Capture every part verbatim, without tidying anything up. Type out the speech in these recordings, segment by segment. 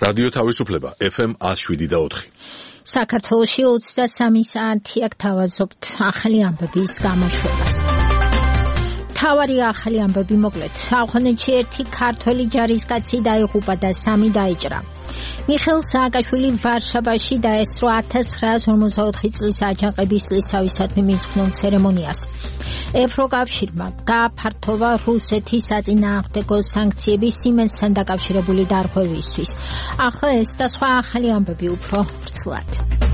რადიო თავისუფლება ეფ ემ one oh seven და four. საქართველოში ოცდასამი საათი აქ თავაზობთ ახალი ამბების გამოშვებას. თავარი ახალი ამბები მოკლედ. ავღანეთში ერთი ქართველი ჯარისკაცი დაიღუპა და სამი დაიჭრა. მიხეილ სააკაშვილი ვარშავაში დაესწრო ათას ცხრაას ორმოცდაოთხი წლის აჯანყების წლისთავისადმი მიძღვნილ ცერემონიას. ევროკავშირმა გააფართოვა რუსეთის საწინააღმდეგო სანქციები სიმენსთან დაკავშირებული დარღვევისთვის. ახლა ეს და სხვა ახალი ამბები უფრო ვრცლად.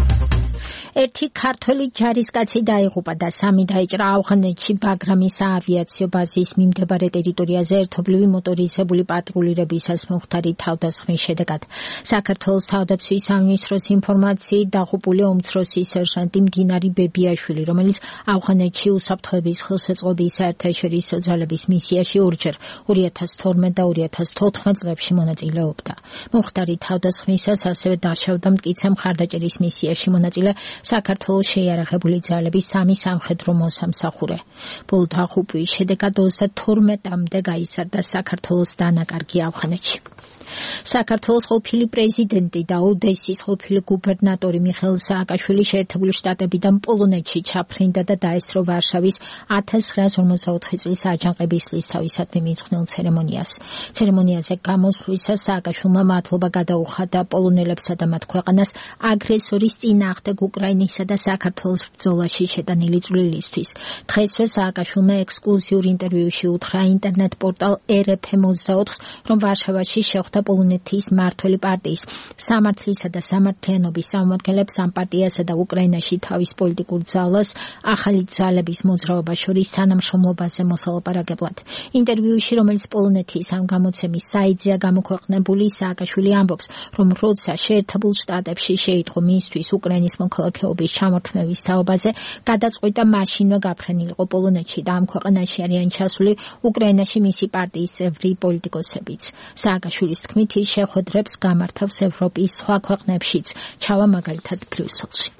ერთი ქართველი ჯარისკაცი დაიღუპა და სამი დაიჭრა ავღანეთში ბაგრამის საავიაციო ბაზის მიმდებარე ტერიტორიაზე ერთობლივი მოტორიზებული პატრულირებისას მომხდარი თავდასხმის შედეგად. საქართველოს თავდაცვის სამინისტროს ინფორმაციით დაღუპული უმცროსი სერჟანტი მდინარი ბებიაშვილი, რომელიც ავღანეთში უსაფრთხოების ხელშეწყობის საერთაშორისო ძალების მისიაში ორჯერ ორი ათას თორმეტ და ორი ათას თოთხმეტ წლებში მონაწილეობდა. მომხდარი თავდასხმისას ასევე დაშავდა მტკიცე მხარდაჭერის მისიაში მონაწილე საქართველოს შეიარაღებული ძალების სამი სამხედრო მოსამსახურე. ბოლო დაღუპვის შედეგად ოცდათორმეტამდე გაიზარდა საქართველოს დანაკარგი ავღანეთში. საქართველოს ყოფილი პრეზიდენტი და ოდესის ყოფილი გუბერნატორი მიხეილ სააკაშვილი შეერთებული შტატებიდან პოლონეთში ჩაფრინდა და დაესწრო ვარშავის ათას ცხრაას ორმოცდაოთხი წლის აჯანყების წლისთავისადმი მიძღვნილ ცერემონიას. ცერემონიაზე გამოსვლისას სააკაშვილმა მადლობა გადაუხადა პოლონელებსა და მათ ქვეყანას აგრესორის წინააღმდეგ უკრაინისა და საქართველოს ბრძოლაში შეტანილი წვლილისთვის. დღესვე სააკაშვილმა ექსკლუზიურ ინტერვიუში უთხრა ინტერნეტ პორტალ er ef em ოცდაოთხს, რომ ვარშავაში შეხვდა პოლონეთის მმართველი პარტიის სამართლისა და სამართლიანობის წარმომადგენლებს ამ პარტიასა და უკრაინაში თავის პოლიტიკურ ძალას ახალი ძალების მოძრაობა შორის თანამშრომლობაზე მოსალაპარაკებლად. ინტერვიუში, რომელიც პოლონეთის ამ გამოცემის საიტზეა გამოქვეყნებული, სააკაშვილი ამბობს, რომ როცა შეერთებულ შტატებში შეიტყო მისთვის უკრაინის მოქალაქეობის ჩამორთმევის თაობაზე, გადაწყვიტა მაშინვე გაფრენილიყო პოლონეთში და ამ ქვეყანაში არიან ჩასული უკრაინაში მისი პარტიის წევრი პოლიტიკოსებიც. სააკაშვილის თქმით, ის შეხვედრებს გამართავს ევროპის სხვა ქვეყნებშიც, ჩავა მაგალითად ბრიუსელში.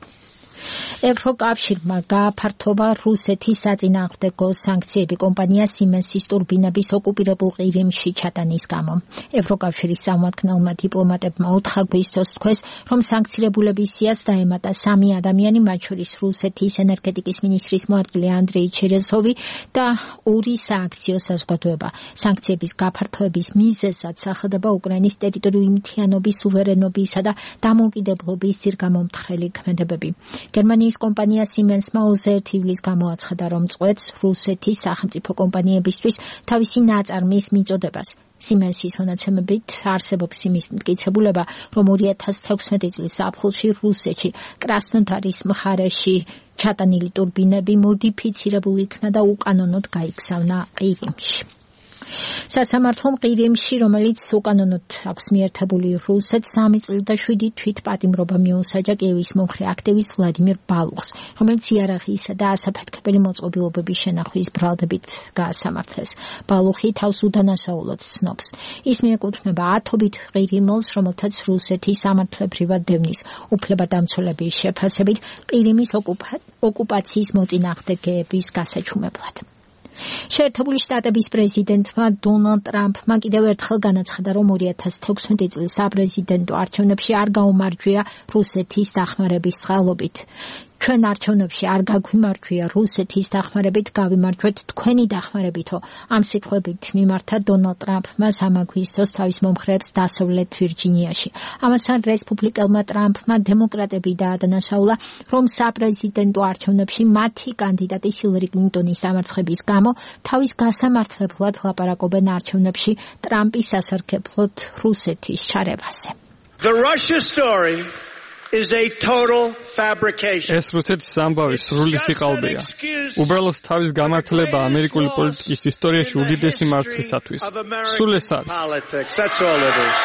ევროკავშირმა გააფართოვა რუსეთის საწინააღმდეგო სანქციები კომპანია სიმენსის ტურბინების ოკუპირებულ ყირიმში ჩატანის გამო. ევროკავშირის წარმომადგენელმა დიპლომატებმა ოთხ აგვისტოს თქვეს, რომ სანქცირებულების სიას დაემატა სამი ადამიანი, მათ შორის რუსეთის ენერგეტიკის მინისტრის მოადგილე ანდრეი ჩერეზოვი და ორი სააქციო საზოგადოება. სანქციების გაფართოების მიზეზად სახელდება უკრაინის ტერიტორიული მთლიანობის, სუვერენობისა და დამოუკიდებლობის ძირგამომთხრელი ქმედებები. გერმანიის კომპანია სიმენსმა ოცდაერთი ივლისს გამოაცხადა, რომ წყვეტს რუსეთის სახელმწიფო კომპანიებისთვის თავისი ნაწარმის მიწოდებას. სიმენსის მონაცემებით არსებობს იმის მტკიცებულება, რომ ორი ათას თექვსმეტი წლის ზაფხულში რუსეთში კრასნოდარის მხარეში ჩატანილი ტურბინები მოდიფიცირებული იქნა და უკანონოდ გაიგზავნა ყირიმში. სასამართლომ ყირიმში, რომელიც უკანონოდ აქვს მიერთებული რუსეთს, სამი წელი და შვიდი თვით პატიმრობა მიუსაჯა კიევის მომხრე აქტივისტ ვლადიმირ ბალუხს, რომელიც იარაღისა და ასაფეთქებელი მოწყობილობების შენახვის ბრალდებით გაასამართლეს. ბალუხი თავს უდანასაულოდ ცნობს. ის მიეკუთვნება ათობით ყირიმელს, რომელთაც რუსეთის სამართლებრივად დევნის უფლებადამცველების შეფასებით ყირიმის ოკუპა- ოკუპაციის მოწინააღმდეგეების გასაჩუმებლად. შეერთებული შტატების პრეზიდენტმა დონალდ ტრამპმა კიდევ ერთხელ განაცხადა, რომ ორი ათას თექვსმეტი წლის საპრეზიდენტო არჩევნებში არ გაუმარჯვია რუსეთის დახმარების წყალობით. ჩვენ არჩევნებში არ გაგვიმარჯვია რუსეთის დახმარებით, გავიმარჯვეთ თქვენი დახმარებითო. ამ სიტყვებით მიმართა დონალდ ტრამპმა სამ აგვისტოს თავის მომხრეებს დასავლეთ ვირჯინიაში. ამასთან რესპუბლიკელმა ტრამპმა დემოკრატები დაადანაშაულა, რომ საპრეზიდენტო არჩევნებში მათი კანდიდატის ჰილარი კლინტონის დამარცხების გამო თავის გასამართლებლად ლაპარაკობენ არჩევნებში ტრამპის სასარგებლოდ რუსეთის ჩარევაზე. The Russia story is a total fabrication. ეს რუსეთის ამბავი სრული სიყალბეა. უბრალოდ თავის გამართლება ამერიკული პოლიტიკის ისტორიაში უდიდესი მარცხისათვის. სულ ეს არის. That's all it is.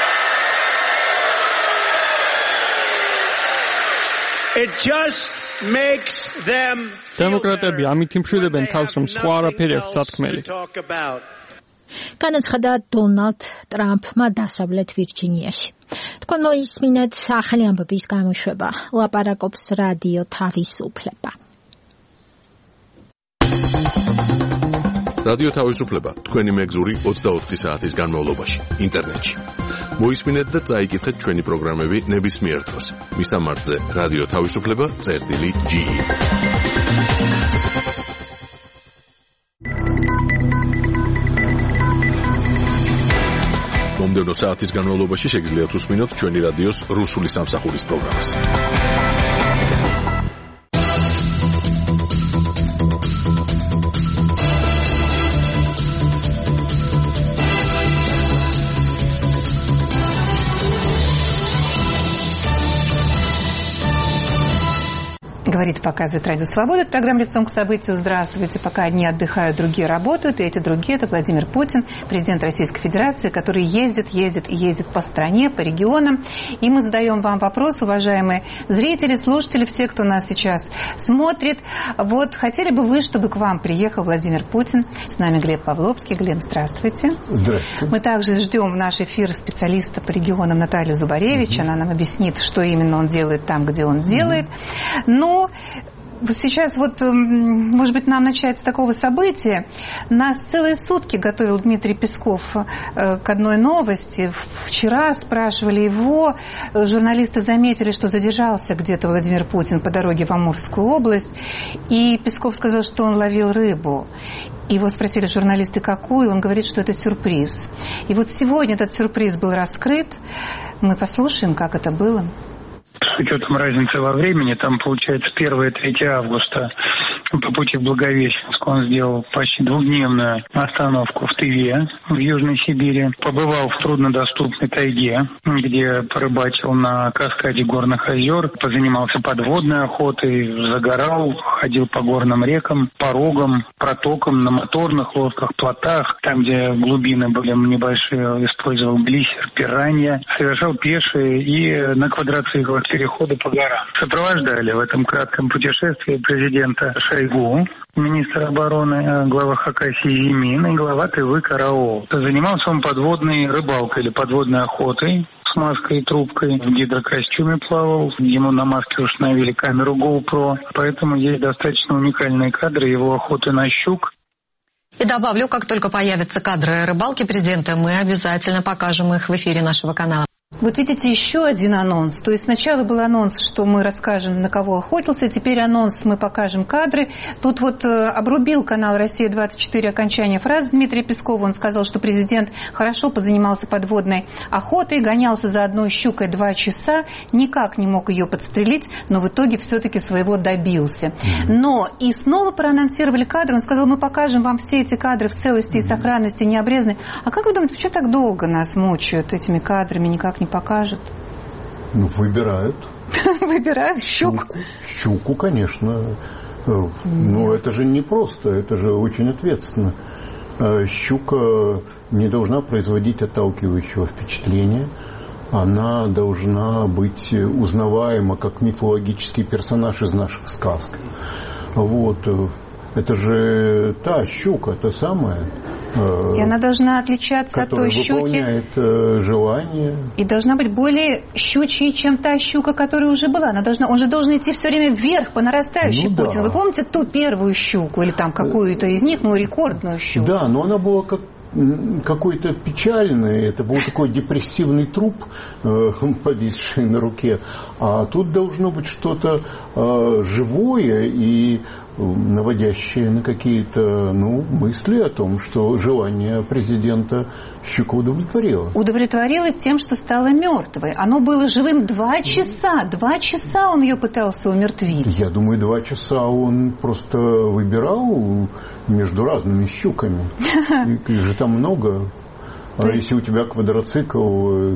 It just makes them დემოკრატები ამით იმშვიდებენ თავს, რომ სხვა არაფერი აქვს სათქმელი. განაცხადა დონალდ ტრამპმა დასავლეთ ვირჯინიაში. თქვენ მოისმინეთ ახალი ამბების გამოშვება. ლაპარაკობს რადიო თავისუფლება. რადიო თავისუფლება თქვენი მეგზური ოცდაოთხი საათის განმავლობაში ინტერნეტში. მოისმინეთ და წაიკითხეთ ჩვენი პროგრამები ნებისმიერ დროს. მისამართზე რადიო თავისუფლება წერტილი ჯი ი. მომდევნო საათის განმავლობაში შეგიძლიათ უსმინოთ ჩვენი რადიოს რუსული სამსახურის პროგრამას. Говорит, показывает Радио Свобода. Это программа «Лицом к событию». Здравствуйте. Пока одни отдыхают, другие работают. И эти другие – это Владимир Путин, президент Российской Федерации, который ездит, ездит и ездит по стране, по регионам. И мы задаем вам вопрос, уважаемые зрители, слушатели, все, кто нас сейчас смотрит. Вот хотели бы вы, чтобы к вам приехал Владимир Путин? С нами Глеб Павловский. Глеб, здравствуйте. Здравствуйте. Мы также ждем в наш эфир специалиста по регионам Наталью Зубаревич. Угу. Она нам объяснит, что именно он делает там, где он делает. Но вот сейчас вот, может быть, нам начать с такого события. Нас целые сутки готовил Дмитрий Песков к одной новости. Вчера спрашивали его, журналисты заметили, что задержался где-то Владимир Путин по дороге в Амурскую область. И Песков сказал, что он ловил рыбу. Его спросили журналисты, какую. Он говорит, что это сюрприз. И вот сегодня этот сюрприз был раскрыт. Мы послушаем, как это было. С учетом разницы во времени, там получается первое и третье августа по пути в Благовещенск он сделал почти двухдневную остановку в Тыве, в Южной Сибири. Побывал в труднодоступной тайге, где порыбачил на каскаде горных озер, позанимался подводной охотой, загорал, ходил по горным рекам, порогам, протокам, на моторных лодках, плотах, там, где глубины были небольшие, использовал глиссер, пиранья, совершал пешие и на квадроциклах переходы по горам. Сопровождали в этом кратком путешествии президента Шойгу, министр обороны, глава Хакасии Зимин и глава Тывы Караул. Занимался он подводной рыбалкой или подводной охотой с маской и трубкой, в гидрокостюме плавал, ему на маске установили камеру GoPro, поэтому есть достаточно уникальные кадры его охоты на щук. И добавлю, как только появятся кадры рыбалки президента, мы обязательно покажем их в эфире нашего канала. Вот видите, еще один анонс. То есть сначала был анонс, что мы расскажем, на кого охотился. Теперь анонс, мы покажем кадры. Тут вот э, обрубил канал «Россия двадцать четыре» окончание фразы Дмитрия Пескова. Он сказал, что президент хорошо позанимался подводной охотой, гонялся за одной щукой два часа, никак не мог ее подстрелить, но в итоге все-таки своего добился. Но и снова проанонсировали кадры. Он сказал, мы покажем вам все эти кадры в целости и сохранности, не обрезаны. А как вы думаете, почему так долго нас мучают этими кадрами, никак не покажут? Ну, выбирают. Выбирают щуку? Щуку, конечно. Но это же не просто, это же очень ответственно. Щука не должна производить отталкивающего впечатления. Она должна быть узнаваема как мифологический персонаж из наших сказок. Вот. Это же та щука, та самая. И она должна отличаться от той щуки. Выполняет э, желание. И должна быть более щучьей, чем та щука, которая уже была. Она должна, он же должен идти все время вверх, по нарастающей, ну, Путин. Да. Вы помните ту первую щуку, или там какую-то из них, ну, рекордную щуку? Да, но она была как какой-то печальный, это был такой депрессивный труп, э, повисший на руке. А тут должно быть что-то э, живое и наводящее на какие-то, ну, мысли о том, что желание президента щука удовлетворило. Удовлетворило тем, что стала мертвой. Оно было живым два часа. Два часа он ее пытался умертвить. Я думаю, два часа он просто выбирал между разными щуками. Их же там много. А если у тебя квадроцикл,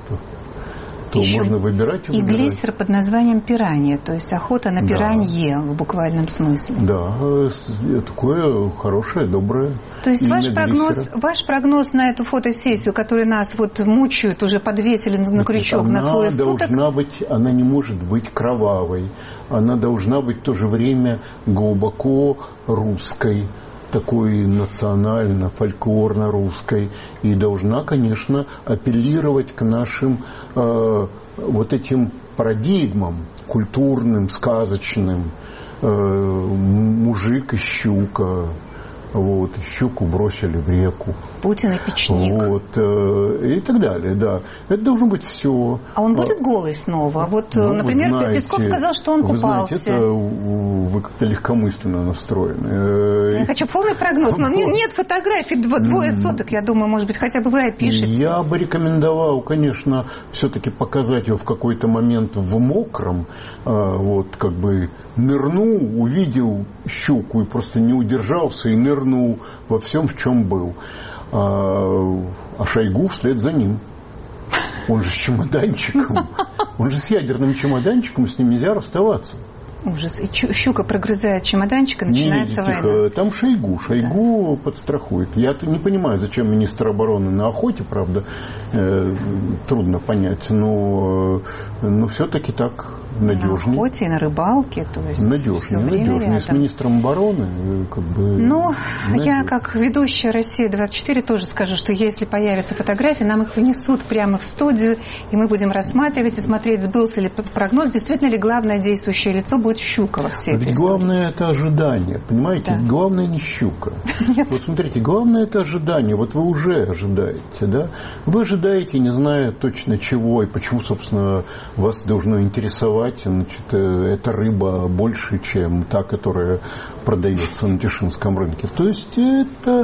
то еще можно выбирать и, и выбирать. Глиссер под названием пиранья, то есть охота на пиранье, да, в буквальном смысле. Да, такое хорошее, доброе. То есть ваш прогноз, ваш прогноз на эту фотосессию, которая нас вот мучают, уже подвесили на крючок она на двое суток? Должна быть, она не может быть кровавой. Она должна быть в то же время глубоко русской, такой национально-фольклорно-русской, и должна, конечно, апеллировать к нашим э, вот этим парадигмам культурным, сказочным. Э, мужик и щука, вот, Щуку бросили в реку. Путин и печник. Вот, и так далее, да. Это должно быть все. А он будет голый снова? Вот, ну, например, знаете, Песков сказал, что он купался. Вы знаете, это вы как-то легкомысленно настроены. Я хочу полный прогноз, но нет фотографий двое суток, я думаю, может быть, хотя бы вы опишете. Я бы рекомендовал, конечно, все-таки показать его в какой-то момент в мокром, вот, как бы нырнул, увидел щуку и просто не удержался и нырнул во всем, в чем был. А, а Шойгу вслед за ним. Он же с чемоданчиком. Он же с ядерным чемоданчиком, с ним нельзя расставаться. Ужас. И щука прогрызает чемоданчик, и начинается не, не, война. Там Шойгу. Шойгу да. подстрахует. Я не понимаю, зачем министр обороны на охоте, правда, э, трудно понять, но, но все-таки так надежнее. На охоте и на рыбалке, то есть надежнее, надежнее. С министром обороны как бы. Ну, надежнее. Я как ведущая Россия двадцать четыре тоже скажу, что если появятся фотографии, нам их принесут прямо в студию, и мы будем рассматривать и смотреть, сбылся ли прогноз, действительно ли главное действующее лицо будет щука во всей этой Ведь истории. Главное это ожидание, понимаете? Да. Главное не щука. Вот смотрите, главное это ожидание. Вот вы уже ожидаете, да? Вы ожидаете, не зная точно чего и почему, собственно, вас должно интересовать. Значит, эта рыба больше, чем та, которая продается на Тишинском рынке. То есть это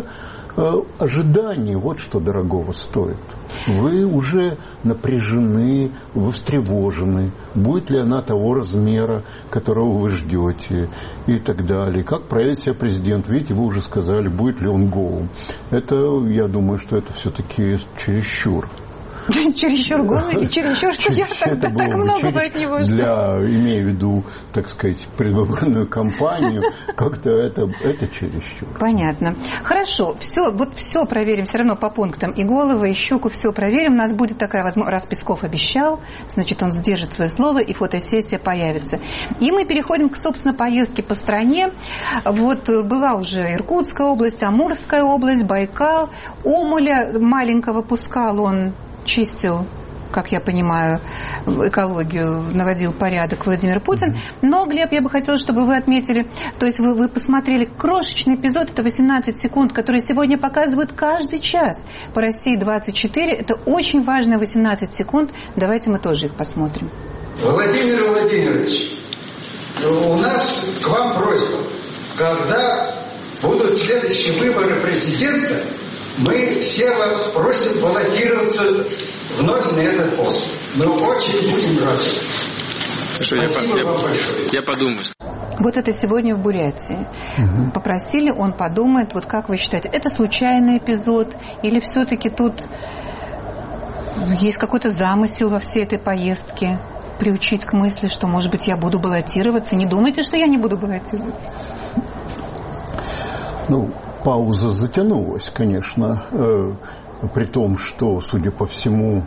ожидание, вот что дорогого стоит. Вы уже напряжены, вы встревожены. Будет ли она того размера, которого вы ждете, и так далее. Как проявит себя президент? Видите, вы уже сказали, будет ли он голым. Это, я думаю, что это все-таки чересчур. Чересчур голый или чересчур, что я тогда так много бы от него жду. Для, имея в виду, так сказать, предвыборную кампанию, как-то это, это чересчур. Понятно. Хорошо, все, вот все проверим все равно по пунктам. И головы, и щуку, все проверим. У нас будет такая возможность, раз Песков обещал, значит, он сдержит свое слово, и фотосессия появится. И мы переходим к, собственно, поездке по стране. Вот была уже Иркутская область, Амурская область, Байкал. Омуля маленького пускал он, чистил, как я понимаю, экологию, наводил порядок Владимир Путин. Но, Глеб, я бы хотела, чтобы вы отметили, то есть вы, вы посмотрели крошечный эпизод, это восемнадцать секунд, который сегодня показывают каждый час по России двадцать четыре. Это очень важно, восемнадцать секунд. Давайте мы тоже их посмотрим. Владимир Владимирович, у нас к вам просьба. Когда будут следующие выборы президента, мы все вас просим баллотироваться вновь на этот пост. Мы очень будем рады. Хорошо, Спасибо я, вам я, большое. Я подумаю. Вот это сегодня в Бурятии. Угу. Попросили, он подумает. Вот как вы считаете, это случайный эпизод? Или все-таки тут есть какой-то замысел во всей этой поездке? Приучить к мысли, что, может быть, я буду баллотироваться. Не думайте, что я не буду баллотироваться. Ну, пауза затянулась, конечно, э, при том, что, судя по всему,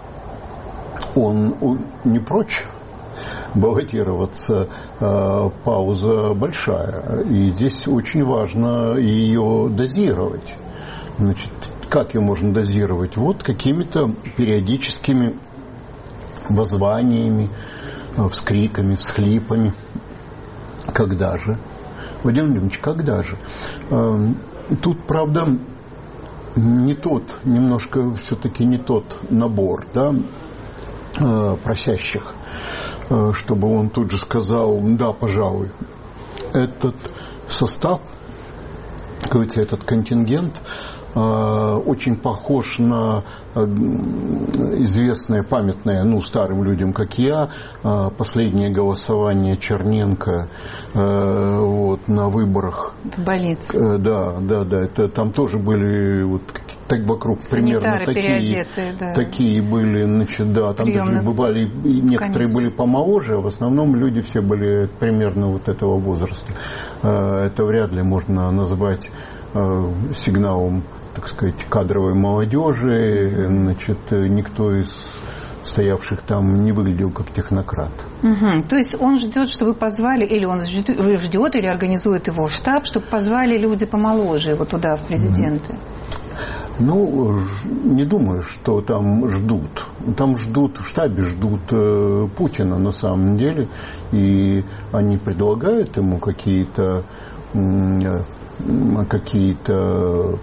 он не прочь баллотироваться. Э, пауза большая, и здесь очень важно ее дозировать. Значит, как ее можно дозировать? Вот какими-то периодическими воззваниями, вскриками, всхлипами. Когда же? Владимир Владимирович, когда же? Тут, правда, не тот, немножко все-таки не тот набор, да, просящих, чтобы он тут же сказал, да, пожалуй, этот состав, говорится, этот контингент очень похож на известное, памятное, ну, старым людям, как я, последнее голосование Черненко вот, на выборах. В больнице. Да, да, да. Это, там тоже были вот, так вокруг санитары примерно такие, да. такие были, значит, да, там даже бывали, некоторые были помоложе, а в основном люди все были примерно вот этого возраста. Это вряд ли можно назвать сигналом, так сказать, кадровой молодежи. Значит, никто из стоявших там не выглядел как технократ. Угу. То есть он ждет, чтобы позвали, или он ждет, или организует его штаб, чтобы позвали люди помоложе его туда, в президенты? Ну, не думаю, что там ждут. Там ждут, в штабе ждут э, Путина на самом деле. И они предлагают ему какие-то э, какие-то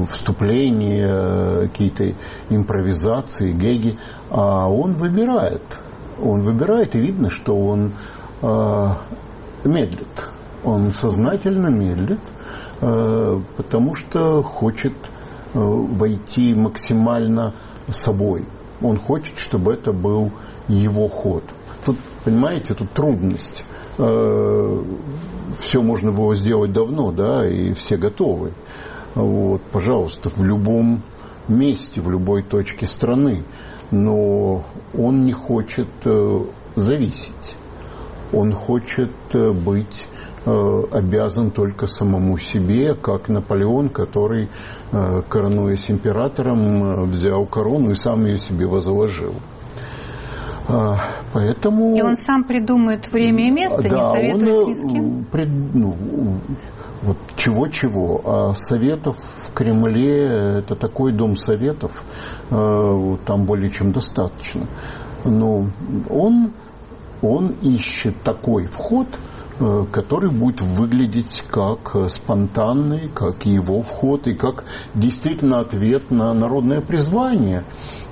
вступления, какие-то импровизации, гэги, а он выбирает. Он выбирает, и видно, что он э, медлит. Он сознательно медлит, э, потому что хочет э, войти максимально собой. Он хочет, чтобы это был его ход. Тут, понимаете, тут трудность. Э, все можно было сделать давно, да, и все готовы. Вот, пожалуйста, в любом месте, в любой точке страны. Но он не хочет э, зависеть. Он хочет э, быть э, обязан только самому себе, как Наполеон, который, э, коронуясь императором, э, взял корону и сам ее себе возложил. Э, поэтому... И он сам придумает время и место, да, не советуясь ни с кем? Пред, ну, вот чего-чего, а советов в Кремле, это такой дом советов, там более чем достаточно. Но он, он ищет такой вход, который будет выглядеть как спонтанный, как его вход, и как действительно ответ на народное призвание.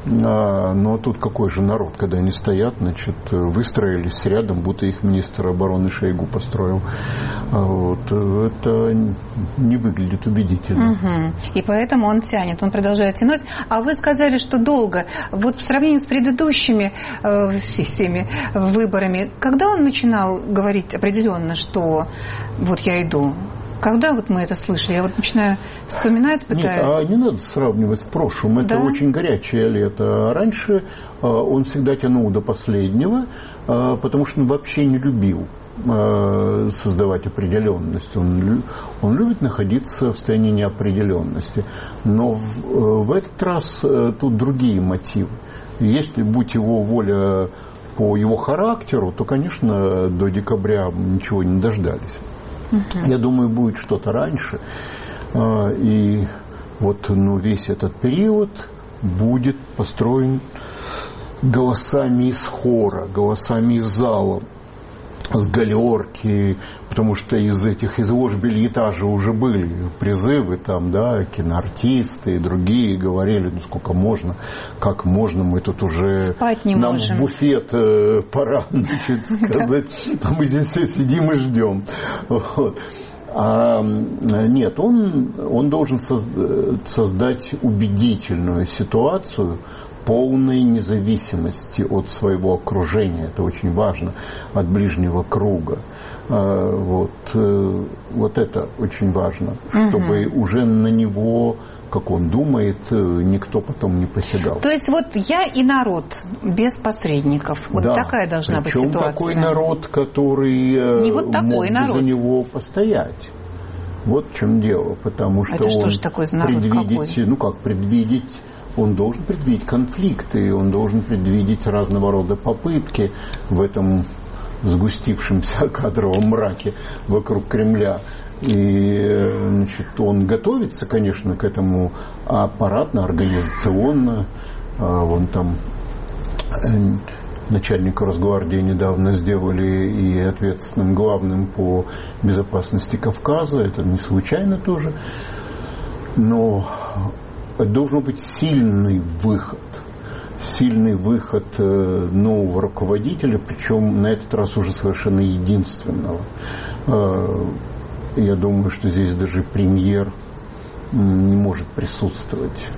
Но тут какой же народ, когда они стоят, значит, выстроились рядом, будто их министр обороны Шойгу построил. Вот. Это не выглядит убедительно. Угу. И поэтому он тянет, он продолжает тянуть. А вы сказали, что долго. Вот в сравнении с предыдущими э, всеми выборами, когда он начинал говорить определенно, что вот я иду? Когда вот мы это слышали? Я вот начинаю вспоминать, пытаюсь... Нет, а не надо сравнивать с прошлым. Это да? очень горячее лето. Раньше он всегда тянул до последнего, потому что он вообще не любил создавать определенность. Он, он любит находиться в состоянии неопределенности. Но в, в этот раз тут другие мотивы. Если будь его воля по его характеру, то, конечно, до декабря ничего не дождались. Uh-huh. Я думаю, будет что-то раньше. И вот ну, весь этот период будет построен голосами из хора, голосами из зала, с галерки, потому что из этих из лож бельетажа уже были призывы, там, да, киноартисты и другие говорили, ну сколько можно, как можно, мы тут уже спать не нам можем. В буфет э, пора, значит, сказать, а мы здесь все сидим и ждем. Вот. А нет, он, он должен создать убедительную ситуацию полной независимости от своего окружения. Это очень важно, от ближнего круга. Вот, вот это очень важно, чтобы угу. уже на него, как он думает, никто потом не посягал. То есть вот я и народ, без посредников. Вот да. такая должна Причем быть ситуация. такой народ, который не вот такой мог народ. за него постоять. Вот в чем дело. Потому что это он что же такое за народ предвидеть, какой? ну как предвидеть, он должен предвидеть конфликты, он должен предвидеть разного рода попытки в этом сгустившемся кадровом мраке вокруг Кремля. И значит, он готовится, конечно, к этому аппаратно, организационно. Вон там начальника Росгвардии недавно сделали и ответственным главным по безопасности Кавказа. Это не случайно тоже. Но должен быть сильный выход. Сильный выход нового руководителя, причем на этот раз уже совершенно единственного. Я думаю, что здесь даже премьер не может присутствовать.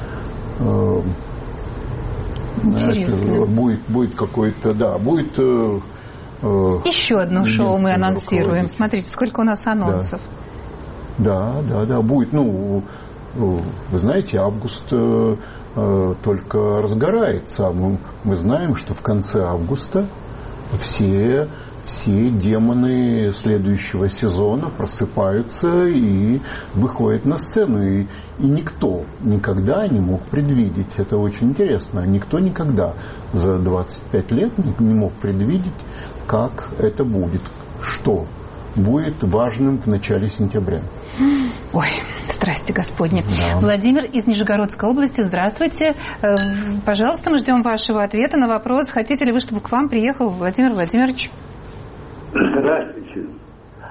Интересно. Это будет, будет какой-то, да, будет... Еще одно шоу мы анонсируем. Смотрите, сколько у нас анонсов. Да, да, да, да будет, ну... Вы знаете, август э, э, только разгорается. Мы, мы знаем, что в конце августа все, все демоны следующего сезона просыпаются и выходят на сцену. И, и никто никогда не мог предвидеть. Это очень интересно. Никто никогда за двадцать пять лет не, не мог предвидеть, как это будет. Что будет важным в начале сентября. Ой, страсти Господни. Да. Владимир из Нижегородской области, здравствуйте. Пожалуйста, мы ждем вашего ответа на вопрос, хотите ли вы, чтобы к вам приехал Владимир Владимирович? Здравствуйте.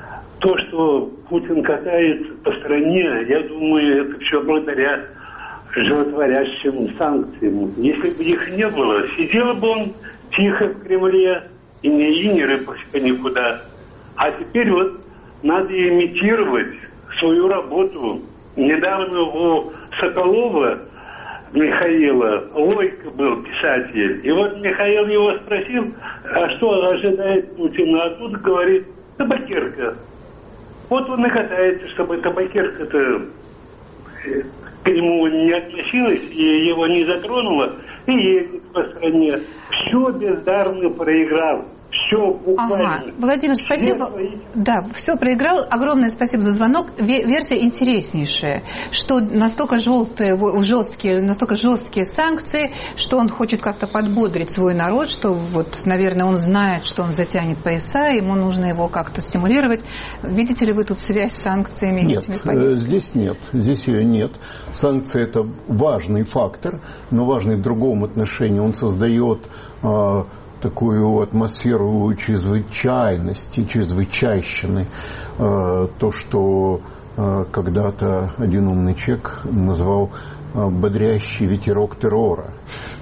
то, что Путин катается по стране, я думаю, это все благодаря животворящим санкциям. Если бы их не было, сидел бы он тихо в Кремле и не, и не рыпался никуда. А теперь вот надо имитировать свою работу. Недавно у Соколова Михаила Лойко был писатель. И вот Михаил его спросил, а что ожидает Путина? А тут говорит, табакерка. Вот он и катается, чтобы табакерка-то к нему не относилась и его не затронула, и едет по стране. Все бездарно проиграл. Все буквально. Ага. Владимир, спасибо. Все... Да, все проиграл. Огромное спасибо за звонок. Версия интереснейшая, что настолько желтые, жесткие, настолько жесткие санкции, что он хочет как-то подбодрить свой народ, что вот, наверное, он знает, что он затянет пояса, ему нужно его как-то стимулировать. Видите ли вы тут связь с санкциями? Нет, здесь нет. Здесь ее нет. Санкции – это важный фактор, но важный в другом отношении. Он создает такую атмосферу чрезвычайности, чрезвычайщины. То, что когда-то один умный человек назвал бодрящий ветерок террора.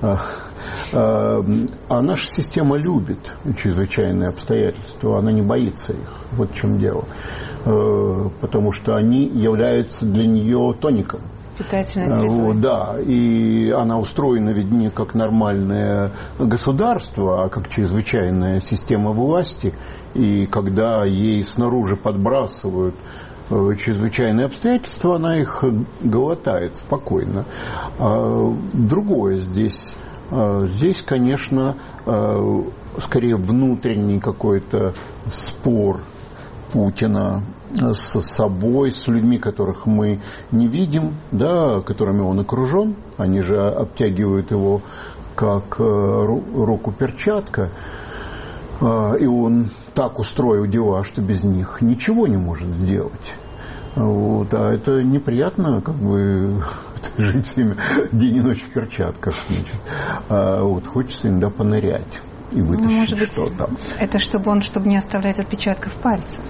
А наша система любит чрезвычайные обстоятельства, она не боится их. Вот в чем дело. Потому что они являются для нее тоником. Питательной средой. Да, и она устроена ведь не как нормальное государство, а как чрезвычайная система власти. И когда ей снаружи подбрасывают чрезвычайные обстоятельства, она их глотает спокойно. Другое здесь. Здесь, конечно, скорее внутренний какой-то спор Путина с собой, с людьми, которых мы не видим, да, которыми он окружен. Они же обтягивают его как руку перчатка. И он так устроил дела, что без них ничего не может сделать. Вот. А это неприятно, как бы, жить с ними день и ночь в перчатках. Значит. А вот хочется иногда понырять и вытащить, ну, может быть, что-то. Это чтобы он, чтобы не оставлять отпечатков пальцев.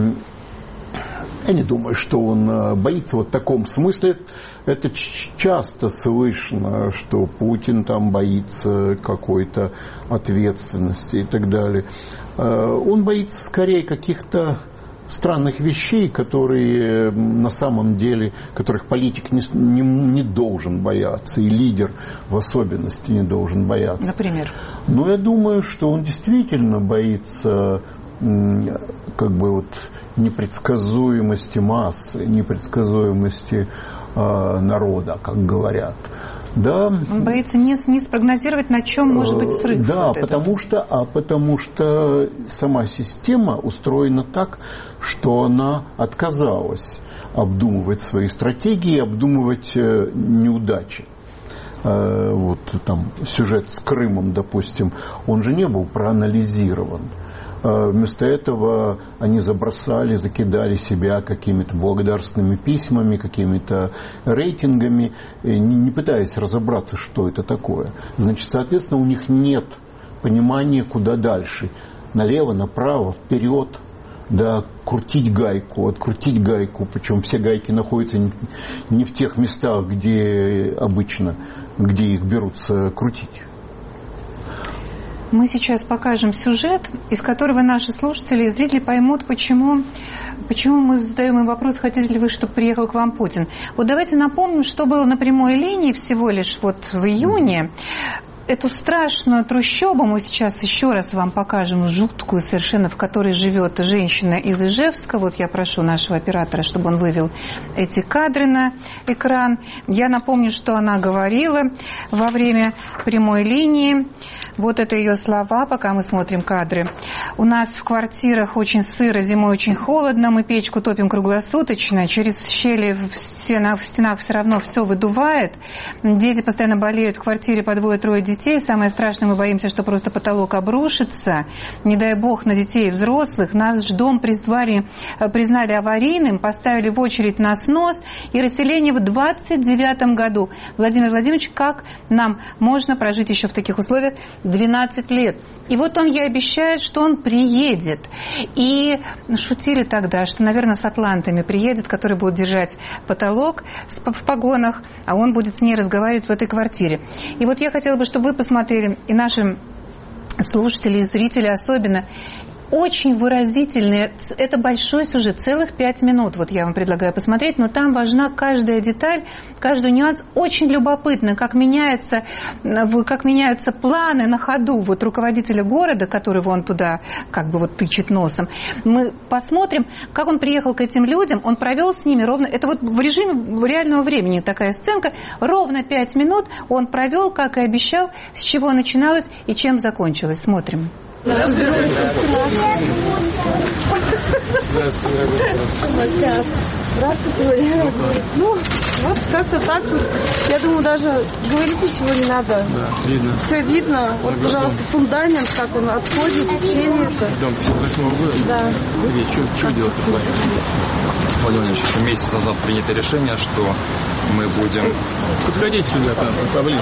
Я не думаю, что он боится вот в таком смысле. Это часто слышно, что Путин там боится какой-то ответственности и так далее. Он боится скорее каких-то странных вещей, которые на самом деле, которых политик не, не, не должен бояться, и лидер в особенности не должен бояться. Например? Но я думаю, что он действительно боится как бы вот непредсказуемости массы, непредсказуемости э, народа, как говорят. Да. Он боится не, не спрогнозировать, на чем может быть срыв. Да, вот потому что, а потому что сама система устроена так, что она отказалась обдумывать свои стратегии, обдумывать э, неудачи. Э, вот там сюжет с Крымом, допустим, он же не был проанализирован. Вместо этого они забросали, закидали себя какими-то благодарственными письмами, какими-то рейтингами, не пытаясь разобраться, что это такое. Значит, соответственно, у них нет понимания, куда дальше. Налево, направо, вперед, да, крутить гайку, открутить гайку. Причем все гайки находятся не в тех местах, где обычно, где их берутся крутить. Мы сейчас покажем сюжет, из которого наши слушатели и зрители поймут, почему, почему мы задаем им вопрос, хотите ли вы, чтобы приехал к вам Путин. Вот давайте напомним, что было на прямой линии всего лишь вот в июне. Эту страшную трущобу мы сейчас еще раз вам покажем, жуткую совершенно, в которой живет женщина из Ижевска. Вот я прошу нашего оператора, чтобы он вывел эти кадры на экран. Я напомню, что она говорила во время прямой линии. Вот это ее слова, пока мы смотрим кадры. У нас в квартирах очень сыро, зимой очень холодно, мы печку топим круглосуточно, через щели в стенах, в стенах все равно все выдувает. Дети постоянно болеют, в квартире по двое-трое детей. Самое страшное, мы боимся, что просто потолок обрушится. Не дай бог на детей и взрослых. Наш дом призвали, признали аварийным, поставили в очередь на снос и расселение в двадцать девятом году. Владимир Владимирович, как нам можно прожить еще в таких условиях? двенадцать лет. И вот он ей обещает, что он приедет. И шутили тогда, что, наверное, с атлантами приедет, который будет держать потолок в погонах, а он будет с ней разговаривать в этой квартире. И вот я хотела бы, чтобы вы посмотрели, и наши слушатели, и зрители особенно, очень выразительные. Это большой сюжет, целых пять минут, вот я вам предлагаю посмотреть, но там важна каждая деталь, каждый нюанс. Очень любопытно, как меняется, как меняются планы на ходу вот руководителя города, которого он туда как бы вот тычет носом. Мы посмотрим, как он приехал к этим людям, он провел с ними ровно, это вот в режиме реального времени такая сценка, ровно пять минут он провел, как и обещал, с чего начиналось и чем закончилось. Смотрим. Здравствуйте. Здравствуйте. Здравствуйте, Валерий Владимирович. Ну, вот как-то так. Я думаю, даже говорить ничего не надо. Да, видно. Все видно. Вот, пожалуйста, фундамент, как он отходит, учение это. Дом пятьдесят восьмого года? Да. И что, что делать? Владимир Владимирович, еще месяц назад принято решение, что мы будем... Подходите сюда, там, поближе.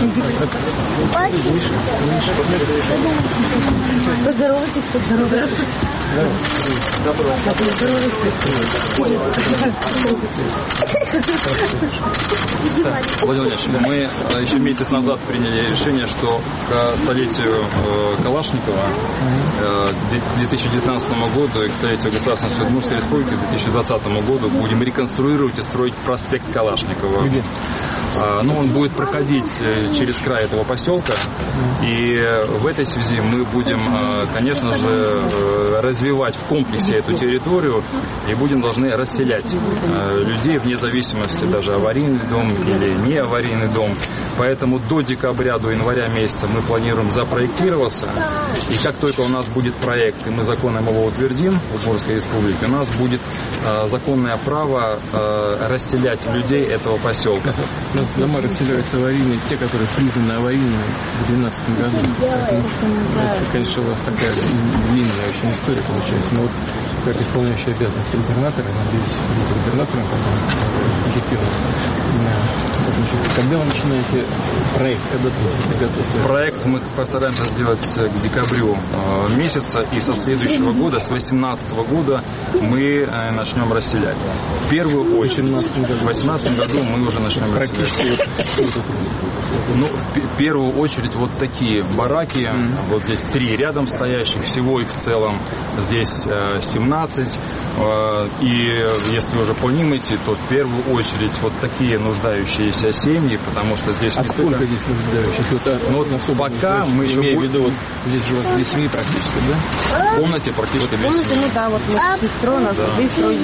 Поздоровайтесь, поздоровайтесь. Владимир Владимирович, мы еще месяц назад приняли решение, что к столетию Калашникова к две тысячи девятнадцатому году и к столетию Государственной Удмуртской Республики к две тысячи двадцатому году будем реконструировать и строить проспект Калашникова. Где? Ну, он будет проходить через край этого поселка, и в этой связи мы будем, конечно же, развивать в комплексе эту территорию и будем должны расселять людей вне зависимости, даже аварийный дом или не аварийный дом. Поэтому до декабря, до января месяца мы планируем запроектироваться, и как только у нас будет проект, и мы законом его утвердим в Удмуртской Республике, у нас будет законное право расселять людей этого поселка. У нас дома расселяются аварийные, те, которые признаны аварийными в две тысячи двенадцатом году. Это, конечно, у вас такая длинная очень история получается. Но вот как исполняющий обязанности губернатора, надеюсь, губернатором, эффективно. Когда вы начинаете проект, когда вы готовите? Проект мы постараемся сделать к декабрю месяца, и со следующего года, с две тысячи восемнадцатого года, мы начнем расселять. В первую очередь, в две тысячи восемнадцатом году мы уже начнем расселять. Ну, в первую очередь, вот такие бараки, mm-hmm. вот здесь три рядом стоящих, всего их в целом здесь семнадцать, и если уже по ним идти, то в первую очередь вот такие нуждающиеся семьи, потому что здесь... А сколько только... здесь нуждающихся? Вот, ну, вот пока мы имеем в виду... Вот, здесь же у вас две семьи практически, да? В комнате практически две семьи. Ну да, вот мы сестру, у нас две семьи.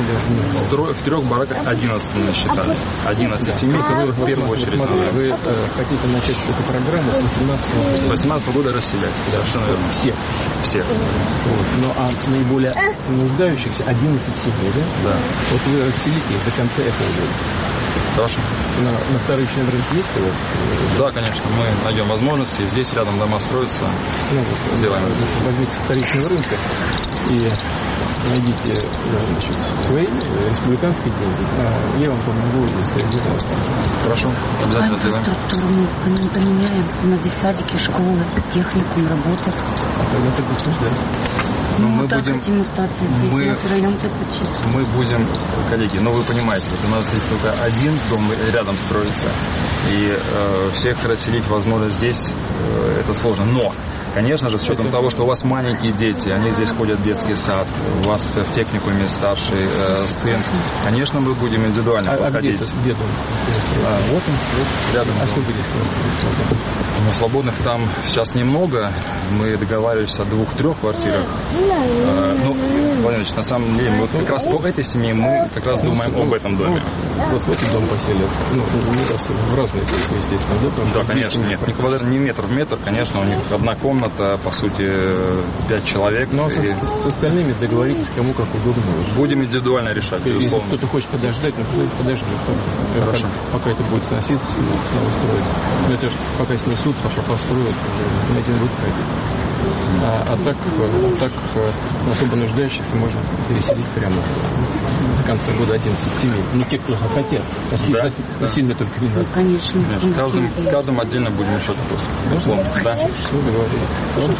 В трех бараках одиннадцать мы насчитали. одиннадцать семей, которые в первую очередь... Вы э, хотите начать эту программу с восемнадцатого года? С восемнадцатого года расселять. Да, совершенно верно. Все? Все. Вот. Ну, а наиболее нуждающихся одиннадцать семей, да? Да. Вот вы расселите их до конца этого года. Хорошо. На, на второй член рынка есть у вас? Да, конечно, мы найдем возможности. Здесь рядом дома строятся. Ну, вот, сделаем. Возьмите вторичного рынка и найдите значит, свои республиканские деньги. А я вам помогу сделать. Хорошо, обязательно сделаем. Структуру мы поменяем. У нас здесь садики, школы, техникум, работа. А когда ты будешь ждать? Ну, мы так будем, хотим остаться здесь, мы, у нас район такой чистый. Мы будем, коллеги, ну вы понимаете, вот у нас здесь только один дом рядом строится, и э, всех расселить, возможно, здесь э, это сложно. Но, конечно же, с учетом того, что у вас маленькие дети, они здесь ходят в детский сад, у вас в техникуме старший э, сын, конечно, мы будем индивидуально а, подходить. А где, где дом? А, вот он, вот рядом. А сколько здесь? Ну, свободных там сейчас немного. Мы договаривались о двух-трех квартирах. А, ну, Владимир, на самом деле, мы вот как раз по этой семье мы как раз думаем об этом доме. Просто в этот дом поселят. Ну, в разные, естественно, да? Да, конечно, нет. Не, квадрат, не метр в метр, конечно, у них одна комната, по сути, пять человек. Но и... с, с остальными договорились. договоритесь, кому как удобно. Будем индивидуально решать, Если безусловно. кто-то хочет подождать, ну, подожди, Хорошо. пока это будет сноситься, снова строить. Но это же пока снесут, пока построят, уже на один год пройдет. А, а так, а так особо нуждающихся можно переселить прямо до конца года одиннадцать семей. Ну, те, кто хотят. Насильно, Да. насильно только не надо. Конечно. С каждым, с каждым отдельно будем решать вопрос. Безусловно. Да. Все договорились. Вот,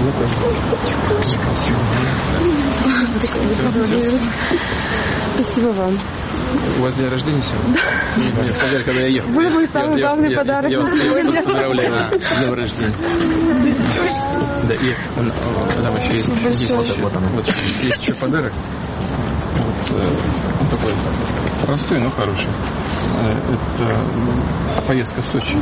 ну, Спасибо вам. у вас день рождения сегодня? Да. Мне сказали, когда я ехал. Вы мой самый Я- главный я- подарок я вас на сегодня. поздравляю с днем рождения. Да, и он, о, там еще есть, есть, вот, вот, вот, есть еще подарок. Вот, э, он такой простой, но хороший. Э, Это поездка в Сочи.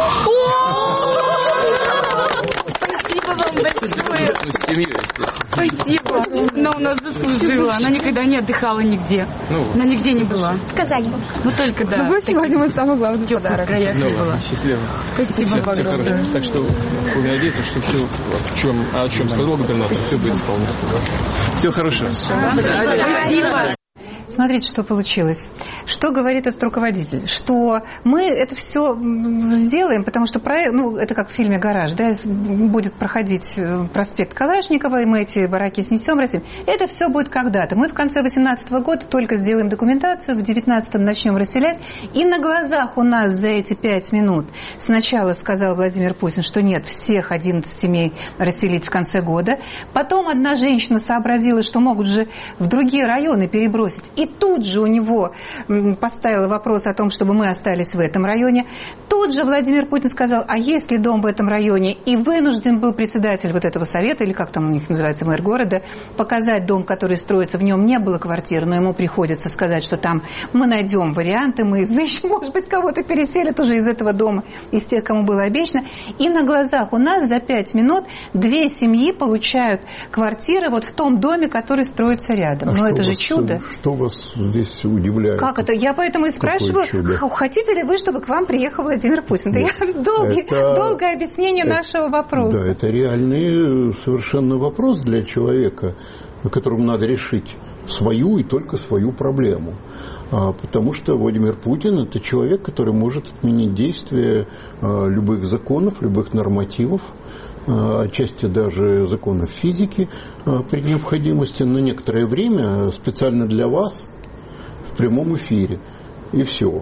Спасибо вам большое. Ну, с семьей, естественно. Спасибо. Она у нас заслужила. Она никогда не отдыхала нигде. Ну, Она нигде не была. В Казани. Ну только да. Ну, вы сегодня мой самый главный подарок. Ну, ладно, счастливо. Спасибо Все, вам все большое. хорошо. Так что вы надеетесь, что все, в чем, о чем сказал губернатор, все будет исполнено. Все хорошо. Спасибо. Смотрите, что получилось. Что говорит этот руководитель? Что мы это все сделаем, потому что проект, ну, это как в фильме «Гараж», да, будет проходить проспект Калашникова, и мы эти бараки снесем, растем. Это все будет когда-то. Мы в конце две тысячи восемнадцатого года только сделаем документацию, в две тысячи девятнадцатом начнем расселять, и на глазах у нас за эти пять минут сначала сказал Владимир Путин, что нет, всех одиннадцать семей расселить в конце года. Потом одна женщина сообразила, что могут же в другие районы перебросить. И тут же у него поставила вопрос о том, чтобы мы остались в этом районе. Тут же Владимир Путин сказал, а есть ли дом в этом районе? И вынужден был председатель вот этого совета, или как там у них называется, мэр города, показать дом, который строится. В нем не было квартиры, но ему приходится сказать, что там мы найдем варианты, мы изыщем, может быть, кого-то переселят уже из этого дома, из тех, кому было обещано. И на глазах у нас за пять минут две семьи получают квартиры вот в том доме, который строится рядом. А но это же вас, чудо. Что вас здесь удивляет? Как это? Я поэтому и спрашиваю, хотите ли вы, чтобы к вам приехал Владимир Путин? Да я долгий, это... долгое объяснение это... нашего вопроса. Да, это реальный совершенно вопрос для человека, которому надо решить свою и только свою проблему. А, потому что Владимир Путин – это человек, который может отменить действие а, любых законов, любых нормативов, отчасти даже законов физики при необходимости на некоторое время специально для вас в прямом эфире. И все.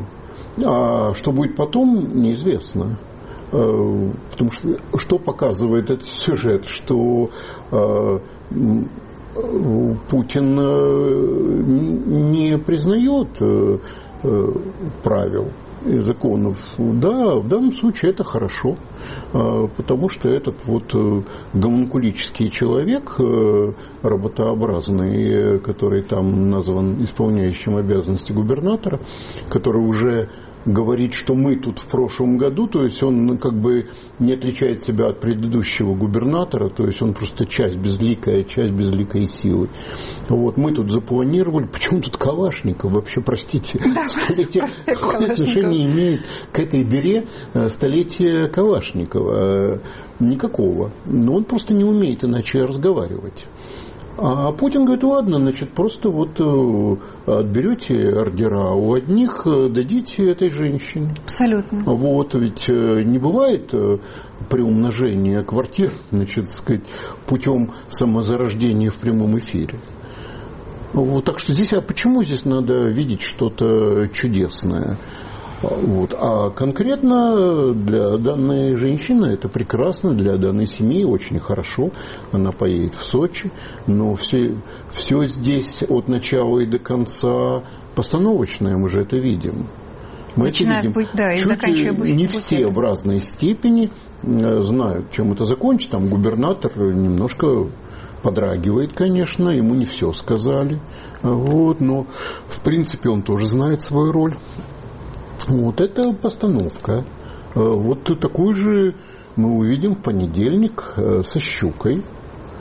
А что будет потом, неизвестно. Потому что что показывает этот сюжет, что Путин не признает правил и законов. Да, в данном случае это хорошо, потому что этот вот гомункулический человек, работообразный, который там назван исполняющим обязанности губернатора, который уже говорит, что мы тут в прошлом году, то есть он как бы не отличает себя от предыдущего губернатора, то есть он просто часть безликая, часть безликой силы. Вот, мы тут запланировали, почему тут Калашников вообще, простите, да, столетие, какое отношение имеет к этой дыре столетие Калашникова? Никакого. Но он просто не умеет иначе разговаривать. А Путин говорит, ладно, значит, просто вот отберете ордера у одних, дадите этой женщине. Абсолютно. Вот, ведь не бывает приумножения квартир, значит, сказать, путем самозарождения в прямом эфире. Вот, так что здесь, а почему здесь надо видеть что-то чудесное? Вот. А конкретно для данной женщины это прекрасно, для данной семьи очень хорошо. Она поедет в Сочи, но все, все здесь от начала и до конца постановочное, мы же это видим. Мы Начиная это видим. С, да, и Чуть заканчивая не все в разной степени знают, чем это закончится. Там губернатор немножко подрагивает, конечно, ему не все сказали. Вот, но в принципе он тоже знает свою роль. Вот это постановка. Вот такую же мы увидим в понедельник со Щукой.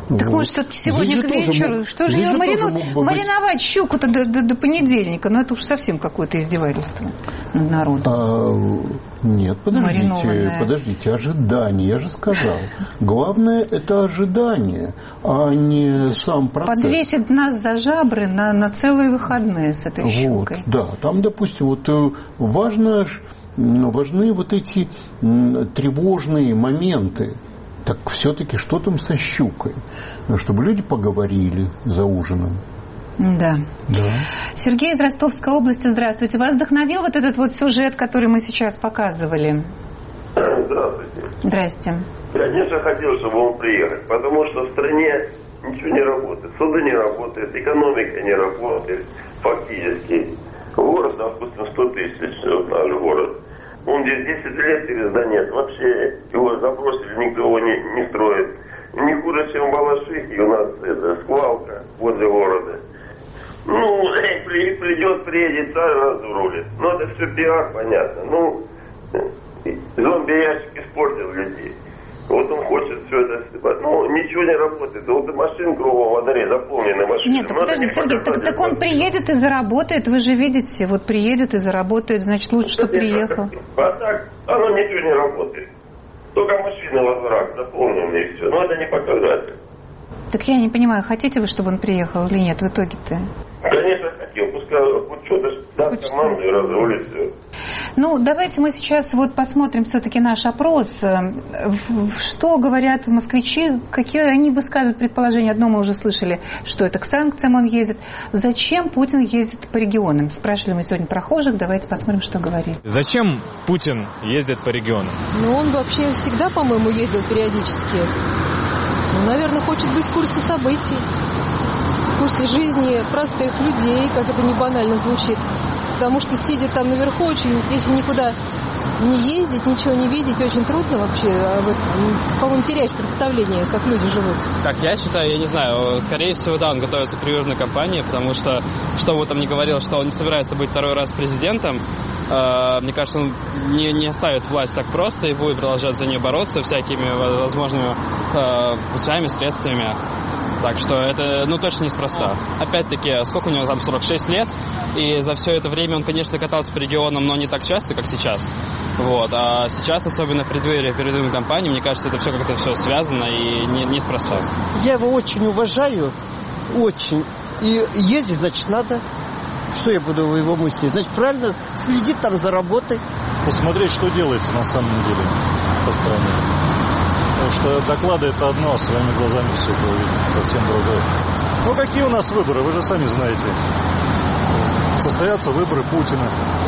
Так вот. Может, все-таки сегодня к вечеру, мог, что же ее марину... мариновать щуку-то до, до, до понедельника? Ну, это уж совсем какое-то издевательство над народом. А, нет, подождите, подождите, ожидание, я же сказал. Главное – это ожидание, а не сам процесс. Подвесит нас за жабры на, на целые выходные с этой щукой. Вот, да, там, допустим, вот важно, важны вот эти тревожные моменты. Так все-таки что там со щукой? Чтобы люди поговорили за ужином. Да. да. Сергей из Ростовской области, здравствуйте. Вас вдохновил вот этот вот сюжет, который мы сейчас показывали? Здравствуйте. Здрасте. Конечно, хотел, чтобы он приехал, потому что в стране ничего не работает. Суды не работают, экономика не работает фактически. Город, допустим, сто тысяч, вот наш город. Он здесь десять лет перезда нет. Вообще его забросили, никто его не, не строит. Не хуже, чем в Балашихе, у нас это сквалка возле города. Ну, придет, приедет, сразу разрулит. Ну, это все пиар, понятно. Ну, зомби-ящик испортил людей. Вот он хочет все это снимать. Ну, ничего не работает. Вот и машин кругом во дворе, заполнены машины. Нет, так подожди, Сергей, так, так он приедет и заработает, вы же видите, вот приедет и заработает, значит, лучше, что приехал. А так, оно ничего не работает. Только машины во дворах заполнены и все. Но это не показатель. Так я не понимаю, хотите вы, чтобы он приехал или нет в итоге-то? Конечно, хотел. Пускай хоть что-то даст команду и разрулит все. Ну, давайте мы сейчас вот посмотрим все-таки наш опрос. Что говорят москвичи, какие они высказывают предположения. Одно мы уже слышали, что это к санкциям он ездит. Зачем Путин ездит по регионам? Спрашивали мы сегодня прохожих, давайте посмотрим, что говорили. Зачем Путин ездит по регионам? Ну, он вообще всегда, по-моему, ездил периодически. Ну, наверное, хочет быть в курсе событий, в курсе жизни простых людей, как это не банально звучит. Потому что, сидя там наверху, очень, если никуда не ездить, ничего не видеть, очень трудно вообще. По-моему, теряешь представление, как люди живут. Так, я считаю, я не знаю, скорее всего, да, он готовится к предвыборной кампании, потому что, что бы там ни говорил, что он не собирается быть второй раз президентом, э, мне кажется, он не, не оставит власть так просто и будет продолжать за нее бороться всякими возможными э, путями, средствами. Так что это, ну, точно неспроста. Опять-таки, сколько у него там, сорок шесть лет, и за все это время он, конечно, катался по регионам, но не так часто, как сейчас. Вот. А сейчас, особенно в преддверии передвыборной кампании, мне кажется, это все как-то все связано и не, неспроста. Я его очень уважаю, очень. И ездить, значит, надо. Что я буду его мыслить? Значит, правильно следить там за работой. Посмотреть, что делается на самом деле по стране. Потому что доклады это одно, а своими глазами все это увидеть совсем другое. Ну, какие у нас выборы, вы же сами знаете. Состоятся выборы Путина.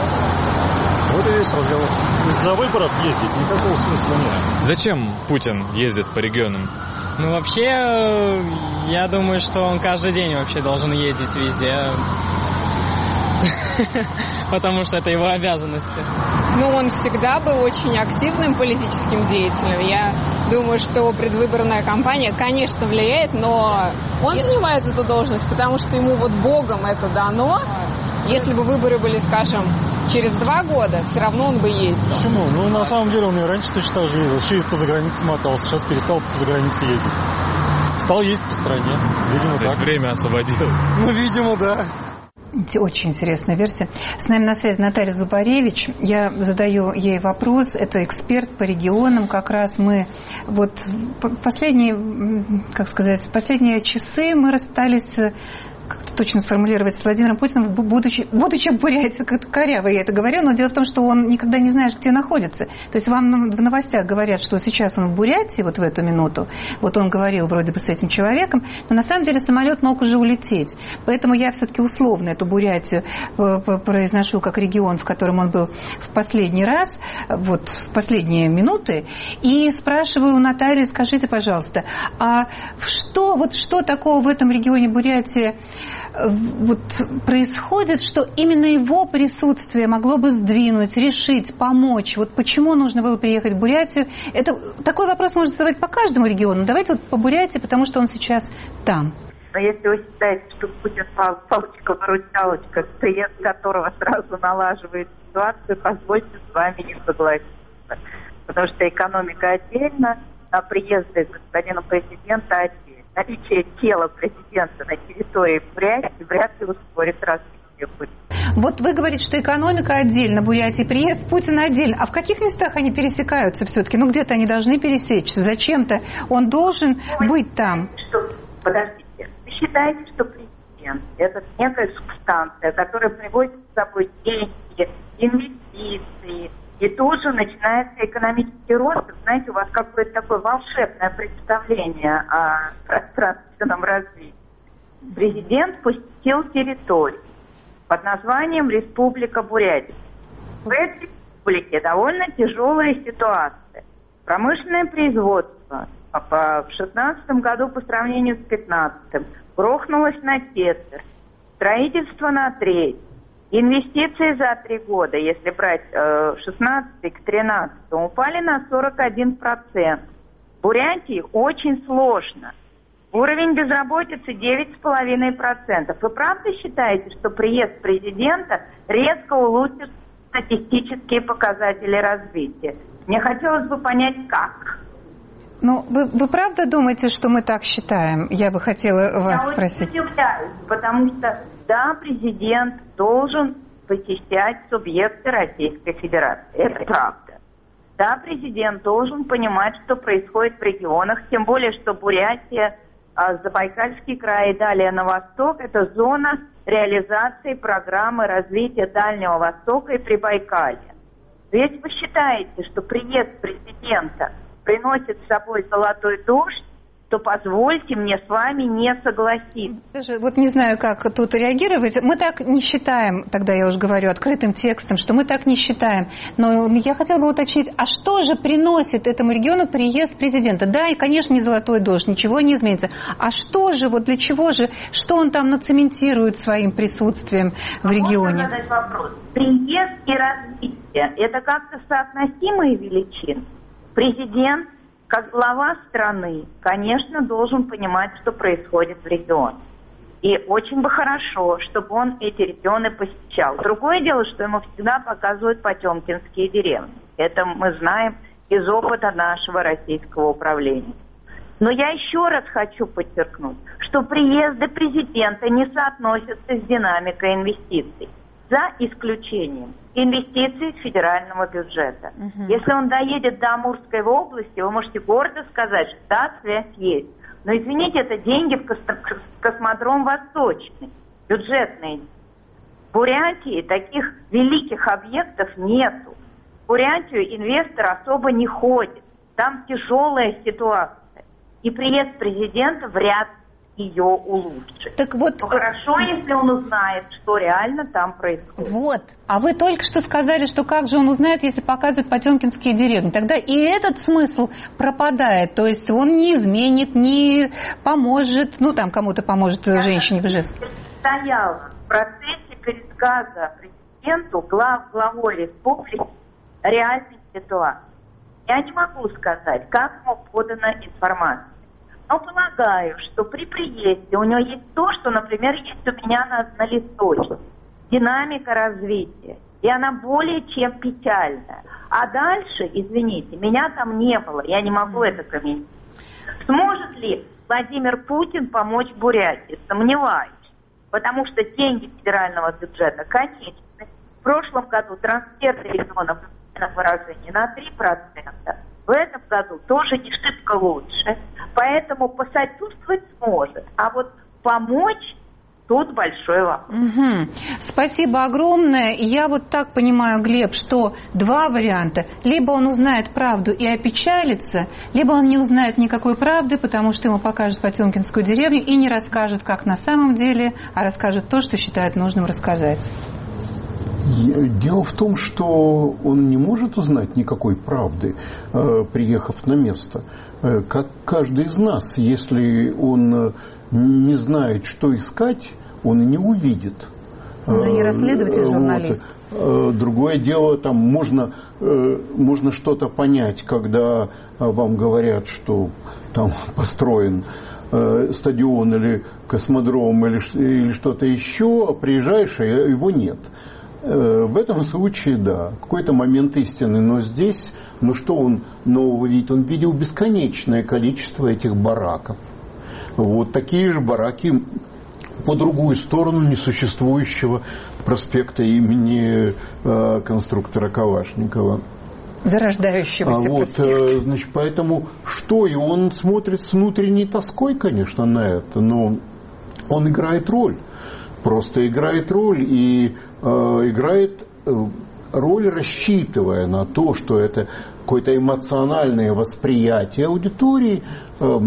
Вот и весь разговор. Из-за выборов ездить никакого смысла нет. Зачем Путин ездит по регионам? Ну, вообще, я думаю, что он каждый день вообще должен ездить везде. Потому что это его обязанности. Ну, он всегда был очень активным политическим деятелем. Я думаю, что предвыборная кампания, конечно, влияет, но он занимает эту должность, потому что ему вот Богом это дано. Если бы выборы были, скажем, через два года, все равно он бы ездил. Почему? Ну, на самом деле, он и раньше точно так же ездил. Еще и по загранице мотался, сейчас перестал по загранице ездить. Стал ездить по стране. Видимо, так. Время освободилось. Ну, видимо, да. Очень интересная версия. С нами на связи Наталья Зубаревич. Я задаю ей вопрос. Это эксперт по регионам. Как раз мы вот последние, как сказать, последние часы мы расстались, как-то точно сформулировать, с Владимиром Путиным, будучи, будучи в Бурятии, как-то коряво я это говорю, но дело в том, что он никогда не знаешь, где находится. То есть вам в новостях говорят, что сейчас он в Бурятии, вот в эту минуту, вот он говорил вроде бы с этим человеком, но на самом деле самолет мог уже улететь. Поэтому я все-таки условно эту Бурятию произношу как регион, в котором он был в последний раз, вот в последние минуты, и спрашиваю у Натальи, скажите, пожалуйста, а что, вот что такого в этом регионе Бурятии вот происходит, что именно его присутствие могло бы сдвинуть, решить, помочь? Вот почему нужно было приехать в Бурятию? Это, такой вопрос можно задавать по каждому региону. Давайте вот по Бурятии, потому что он сейчас там. Но если вы считаете, что Путин палочка-выручалочка, приезд которого сразу налаживает ситуацию, позвольте с вами не согласиться. Потому что экономика отдельно, а приезды господина президента отдельно. наличие тела президента на территории Бурятии вряд ли ускорит развитие Бурятии. Вот вы говорите, что экономика отдельно, Бурятия, приезд Путина отдельно. А в каких местах они пересекаются все-таки? Ну, где-то они должны пересечься. Зачем-то он должен вы быть там. Что, подождите, вы считаете, что президент – это некая субстанция, которая приводит с собой деньги, инвестиции, и тут же начинается экономический рост. Знаете, у вас какое-то такое волшебное представление о пространственном развитии. Президент посетил территорию под названием Республика Бурятия. В этой республике довольно тяжелая ситуация. Промышленное производство в шестнадцатом году по сравнению с пятнадцатым грохнулось на четверть, строительство на треть, инвестиции за три года, если брать э, шестнадцатый к тринадцатому, упали на сорок один процент. В Бурятии очень сложно. Уровень безработицы девять с половиной процентов. Вы правда считаете, что приезд президента резко улучшит статистические показатели развития? Мне хотелось бы понять, как. Ну, вы, вы правда думаете, что мы так считаем? Я бы хотела вас Я спросить. Я очень удивляюсь, потому что, да, президент должен посещать субъекты Российской Федерации. Это правда. Да, президент должен понимать, что происходит в регионах, тем более, что Бурятия, Забайкальский край и далее на восток – это зона реализации программы развития Дальнего Востока и Прибайкалья. Если вы считаете, что приезд президента приносит с собой золотой дождь, то позвольте мне с вами не согласиться. Даже вот не знаю, как тут реагировать. Мы так не считаем, тогда я уже говорю открытым текстом, что мы так не считаем. Но я хотела бы уточнить, а что же приносит этому региону приезд президента? Да, и, конечно, не золотой дождь, ничего не изменится. А что же, вот для чего же, что он там нацементирует своим присутствием в регионе? Можно задать вопрос. Приезд и развитие – это как-то соотносимые величины? Президент, как глава страны, конечно, должен понимать, что происходит в регионе. И очень бы хорошо, чтобы он эти регионы посещал. Другое дело, что ему всегда показывают потемкинские деревни. Это мы знаем из опыта нашего российского управления. Но я еще раз хочу подчеркнуть, что приезды президента не соотносятся с динамикой инвестиций. За исключением инвестиций из федерального бюджета. Угу. Если он доедет до Амурской области, вы можете гордо сказать, что да, связь есть. Но, извините, это деньги в космодром Восточный, бюджетные. В Бурятии таких великих объектов нету. В Бурятию инвестор особо не ходит. Там тяжелая ситуация. И приезд президента вряд ли ее улучшит. Так вот, ну, хорошо, если он узнает, что реально там происходит. Вот. А вы только что сказали, что как же он узнает, если показывают потемкинские деревни. Тогда и этот смысл пропадает. То есть он не изменит, не поможет, ну там кому-то поможет, я женщине в Ижевске. Стояла в процессе пересказа президенту, глав, главой республики, реальной ситуации. Я не могу сказать, как ему подана информация. Но полагаю, что при приезде у него есть то, что, например, есть у меня на, на листочке. Динамика развития. И она более чем печальная. А дальше, извините, меня там не было. Я не могу это комментировать. Сможет ли Владимир Путин помочь Бурятии? Сомневаюсь. Потому что деньги федерального бюджета конечны. В прошлом году трансферты регионов на выражение на три процента. В этом году тоже не шибко лучше. Поэтому посочувствовать сможет. А вот помочь тут большой вопрос. Угу. Спасибо огромное. Я вот так понимаю, Глеб, что два варианта. Либо он узнает правду и опечалится, либо он не узнает никакой правды, потому что ему покажут потемкинскую деревню и не расскажут, как на самом деле, а расскажут то, что считают нужным рассказать. Дело в том, что он не может узнать никакой правды, приехав на место. Как каждый из нас, если он не знает, что искать, он и не увидит. Он же не расследователь, журналист. Вот. Другое дело, там можно, можно что-то понять, когда вам говорят, что там построен стадион или космодром или, или что-то еще, а приезжаешь, а его нет. В этом случае, да, какой-то момент истины. Но здесь, ну что он нового видит? Он видел бесконечное количество этих бараков. Вот такие же бараки по другую сторону несуществующего проспекта имени э, конструктора Калашникова. Зарождающегося а вот, проспекта. Значит, поэтому что? И он смотрит с внутренней тоской, конечно, на это, но он играет роль. Просто играет роль и э, играет э, роль, рассчитывая на то, что это какое-то эмоциональное восприятие аудитории э,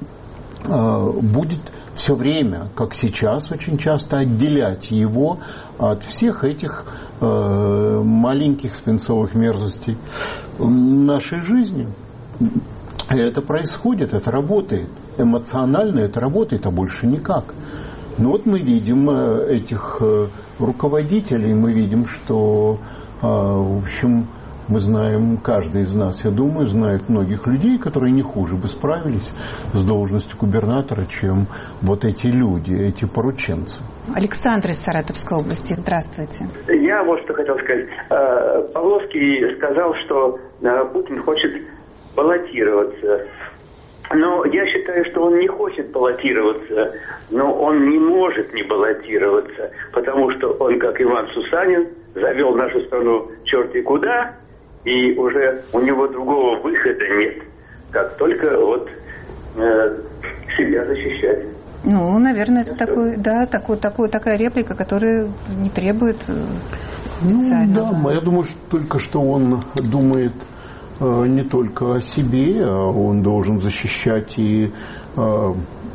э, будет все время, как сейчас, очень часто отделять его от всех этих э, маленьких свинцовых мерзостей нашей жизни. И это происходит, это работает. Эмоционально это работает, а больше никак. Но вот мы видим этих руководителей, мы видим, что, в общем, мы знаем, каждый из нас, я думаю, знает многих людей, которые не хуже бы справились с должностью губернатора, чем вот эти люди, эти порученцы. Александр из Саратовской области, здравствуйте. Я вот что хотел сказать. Павловский сказал, что Путин хочет баллотироваться. Но я считаю, что он не хочет баллотироваться, но он не может не баллотироваться, потому что он, как Иван Сусанин, завел нашу страну черти куда, и уже у него другого выхода нет, как только вот э, себя защищать. Ну, наверное, это такой, да, такой, такой, такая реплика, которая не требует специального. Ну, да, я думаю, что только что он думает э, не только о себе, а он должен защищать и э,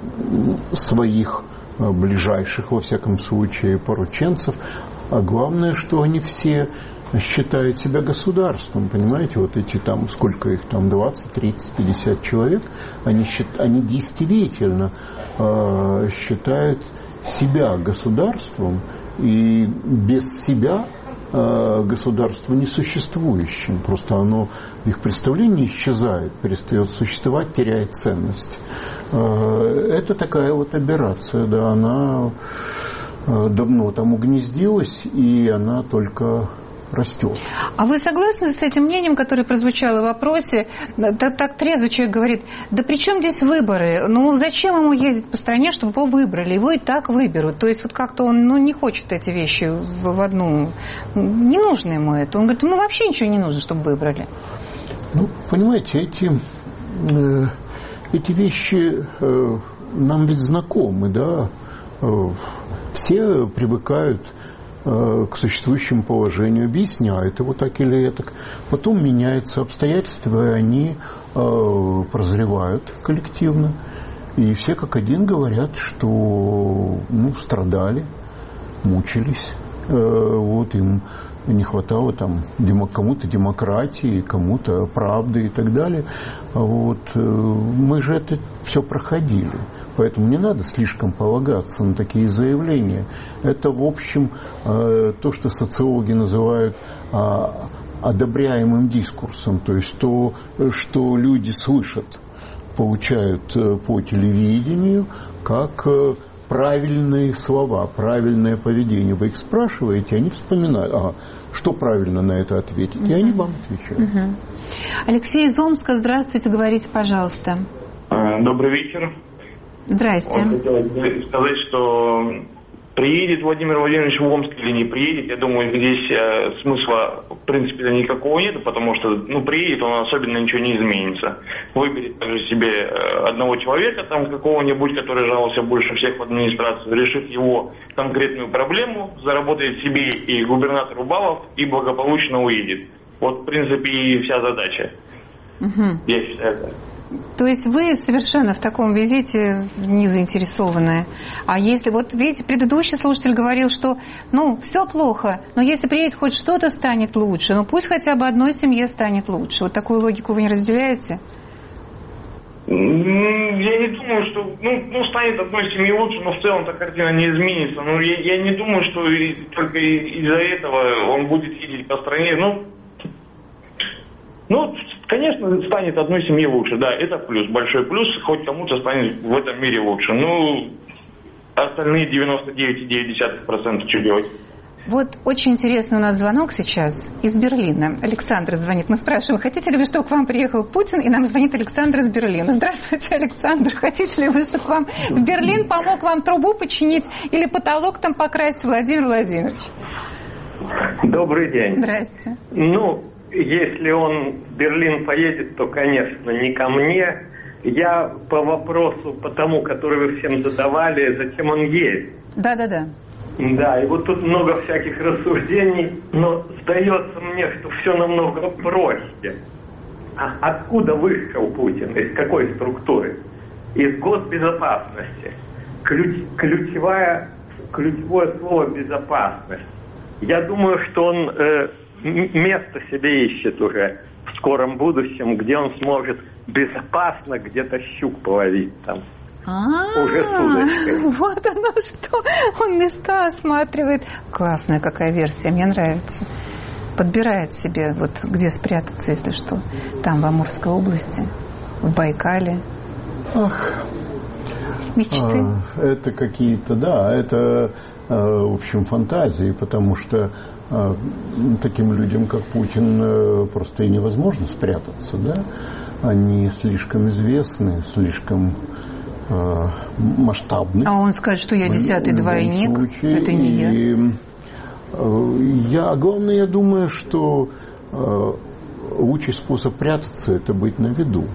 своих э, ближайших, во всяком случае, порученцев. А главное, что они все считают себя государством, понимаете, вот эти там, сколько их там, двадцать, тридцать, пятьдесят человек, они, счит, они действительно э, считают себя государством, и без себя э, государство несуществующим, просто оно в их представлении исчезает, перестает существовать, теряет ценность. Э, это такая вот аберрация, да, она э, давно там угнездилась, и она только растет. А вы согласны с этим мнением, которое прозвучало в вопросе? Так, так трезво человек говорит, да при чем здесь выборы? Ну зачем ему ездить по стране, чтобы его выбрали? Его и так выберут. То есть вот как-то он ну, не хочет эти вещи в, в одну... Не нужно ему это. Он говорит, ему вообще ничего не нужно, чтобы выбрали. Ну, понимаете, эти, э, эти вещи э, нам ведь знакомы, да? Э, все привыкают к существующему положению, объясняют его так или так. Потом меняются обстоятельства, и они э, прозревают коллективно. И все как один говорят, что ну, страдали, мучились. Э, вот им не хватало там кому-то демократии, кому-то правды и так далее. Вот. Мы же это все проходили. Поэтому не надо слишком полагаться на такие заявления. Это, в общем, то, что социологи называют одобряемым дискурсом. То есть то, что люди слышат, получают по телевидению, как правильные слова, правильное поведение. Вы их спрашиваете, они вспоминают, ага, что правильно на это ответить, и они вам отвечают. Угу. Алексей из Омска, здравствуйте, говорите, пожалуйста. Добрый вечер. Здрасте. Вот хотел сказать, что приедет Владимир Владимирович в Омск или не приедет, я думаю, здесь э, смысла в принципе никакого нет, потому что, ну, приедет, он особенно ничего не изменится. Выберет также себе э, одного человека, там, какого-нибудь, который жаловался больше всех в администрацию, решит его конкретную проблему, заработает себе и губернатору баллов, и благополучно уедет. Вот, в принципе, и вся задача. Угу. Я считаю так. То есть вы совершенно в таком визите не заинтересованы. А если, вот видите, предыдущий слушатель говорил, что ну, все плохо, но если приедет, хоть что-то станет лучше, ну пусть хотя бы одной семье станет лучше. Вот такую логику вы не разделяете? Я не думаю, что ну, ну станет одной семьи лучше, но в целом-то картина не изменится. Ну, я, я не думаю, что и, только из-за этого он будет ездить по стране. Ну, Ну, конечно, станет одной семье лучше, да, это плюс, большой плюс, хоть кому-то станет в этом мире лучше. Ну, остальные девяносто девять целых девять десятых процента что делать? Вот очень интересный у нас звонок сейчас из Берлина. Александр звонит. Мы спрашиваем, хотите ли вы, чтобы к вам приехал Путин? И нам звонит Александр из Берлина. Здравствуйте, Александр. Хотите ли вы, чтобы вам в Берлин помог вам трубу починить или потолок там покрасить, Владимир Владимирович? Добрый день. Здрасте. Ну, если он в Берлин поедет, то, конечно, не ко мне. Я по вопросу, по тому, который вы всем задавали, зачем он едет. Да-да-да. Да, и вот тут много всяких рассуждений, но сдается мне, что все намного проще. А откуда вышел Путин? Из какой структуры? Из госбезопасности. Ключ, ключевая, ключевое слово «безопасность». Я думаю, что он э, место себе ищет уже в скором будущем, где он сможет безопасно где-то щук половить там. Уже с удочкой. Вот оно что. Он места осматривает. Классная какая версия, мне нравится. Подбирает себе, вот где спрятаться, если что. Там, в Амурской области, в Байкале. Ах. Мечты. А, это какие-то, да, это, в общем, фантазии, потому что а, таким людям, как Путин, просто и невозможно спрятаться, да. Они слишком известны, слишком э, масштабны. А он скажет, что я десятый двойник, случае. Это не я. И, э, я. Главное, я думаю, что э, лучший способ прятаться – это быть на виду.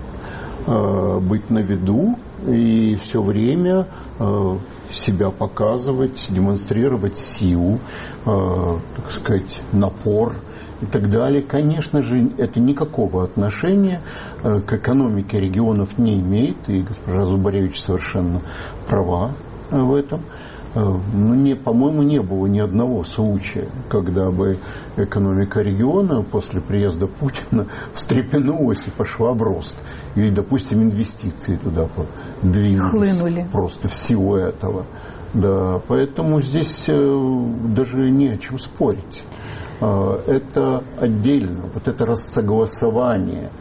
Э, быть на виду и все время э, себя показывать, демонстрировать силу, э, так сказать, напор и так далее. Конечно же, это никакого отношения э, к экономике регионов не имеет, и госпожа Зубаревич совершенно права э, в этом. Э, но, не, по-моему, не было ни одного случая, когда бы экономика региона после приезда Путина встрепенулась и пошла в рост. Или, допустим, инвестиции туда двинулись. Хлынули. Просто в силу этого. Да, поэтому здесь э, даже не о чем спорить. Это отдельно, вот это рассогласование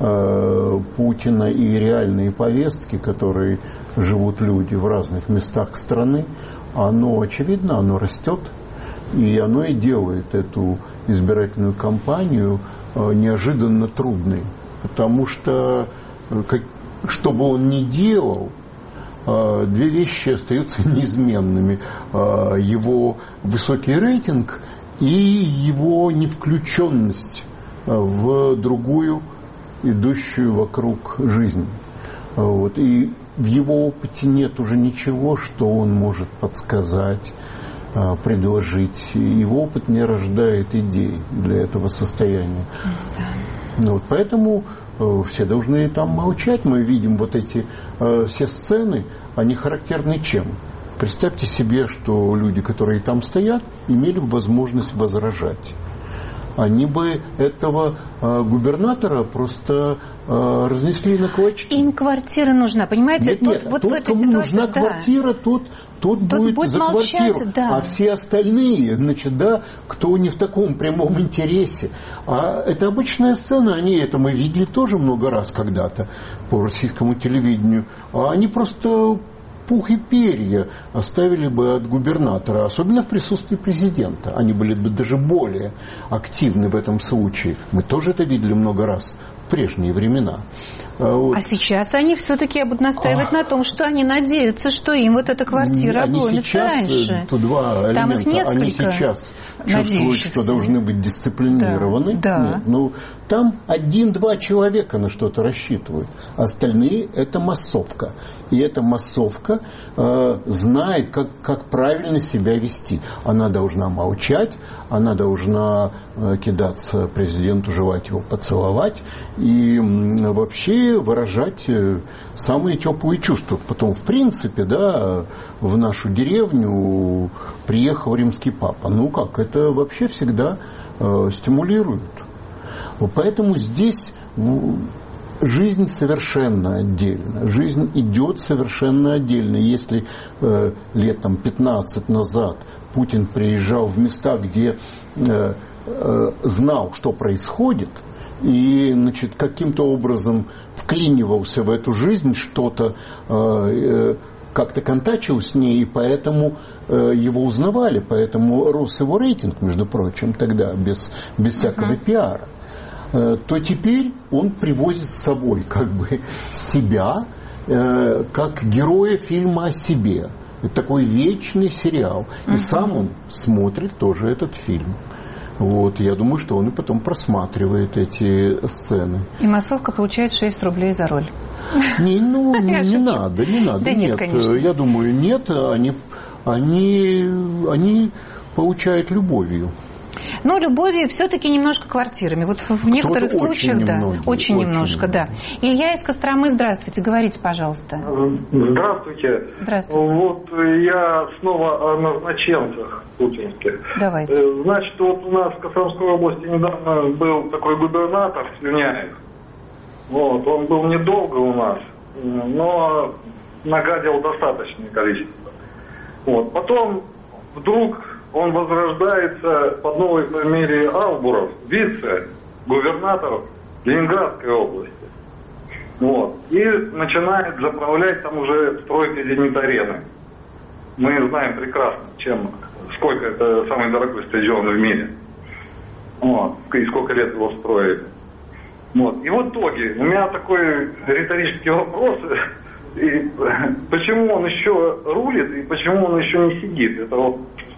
э, Путина и реальные повестки, которые живут люди в разных местах страны, оно, очевидно, оно растет, и оно и делает эту избирательную кампанию э, неожиданно трудной, потому что, как, что бы он ни делал, э, две вещи остаются неизменными. Э, его высокий рейтинг и его невключенность в другую, идущую вокруг жизнь. Вот. И в его опыте нет уже ничего, что он может подсказать, предложить. Его опыт не рождает идей для этого состояния. Да. Вот. Поэтому все должны там молчать. Мы видим вот эти все сцены, они характерны чем? Представьте себе, что люди, которые там стоят, имели бы возможность возражать. Они бы этого э, губернатора просто э, разнесли на клочки. Им квартира нужна, понимаете? Нет, тут, нет, вот тот, в этой кому ситуации, нужна да. квартира, тот, тот, тот будет, будет за молчать, квартиру. Да. А все остальные, значит, да, кто не в таком прямом интересе. А это обычная сцена, они это мы видели тоже много раз когда-то по российскому телевидению. А они просто пух и перья оставили бы от губернатора, особенно в присутствии президента. Они были бы даже более активны в этом случае. Мы тоже это видели много раз в прежние времена. Вот. А сейчас они все-таки будут настаивать а... на том, что они надеются, что им вот эта квартира обломится раньше. Тут два Там элемента. Их несколько они сейчас чувствуют, что должны быть дисциплинированы. Да. Да. Нет, ну, там один-два человека на что-то рассчитывают. Остальные – это массовка. И эта массовка э, знает, как, как правильно себя вести. Она должна молчать, она должна э, кидаться президенту, желать его поцеловать и э, вообще выражать э, самые теплые чувства. Потом, в принципе, да, в нашу деревню приехал римский папа. Ну как, это вообще всегда э, стимулирует. Поэтому здесь жизнь совершенно отдельно. Жизнь идет совершенно отдельно. Если э, лет там, пятнадцать назад Путин приезжал в места, где э, э, знал, что происходит, и значит, каким-то образом вклинивался в эту жизнь, что-то э, как-то контачил с ней, и поэтому э, его узнавали, поэтому рос его рейтинг, между прочим, тогда, без, без всякого uh-huh. пиара, э, то теперь он привозит с собой как бы себя, э, как героя фильма о себе. Это такой вечный сериал. И uh-huh. сам он смотрит тоже этот фильм. Вот, я думаю, что он и потом просматривает эти сцены. И массовка получает шесть рублей за роль. Не, ну, не, не надо, не надо. Да нет, конечно. Я думаю, нет, они, они, они получают любовью. Но любовью все-таки немножко квартирами. Вот в некоторых Кто-то случаях, очень да, немногие, очень, очень немножко, да. Илья из Костромы, здравствуйте, говорите, пожалуйста. Здравствуйте. Здравствуйте. Вот я снова о назначенцах путинских. Давайте. Значит, вот у нас в Костромской области недавно был такой губернатор Слюняев. Вот, он был недолго у нас, но нагадил достаточное количество. Вот. Потом вдруг он возрождается под новой фамилией Албуров, вице-губернатор Ленинградской области. Вот. И начинает заправлять там уже стройкой «Зенит-арены». Мы знаем прекрасно, чем, сколько это самый дорогой стадион в мире. Вот. И сколько лет его строили. Вот. И в итоге у меня такой риторический вопрос. И почему он еще рулит и почему он еще не сидит? Это вот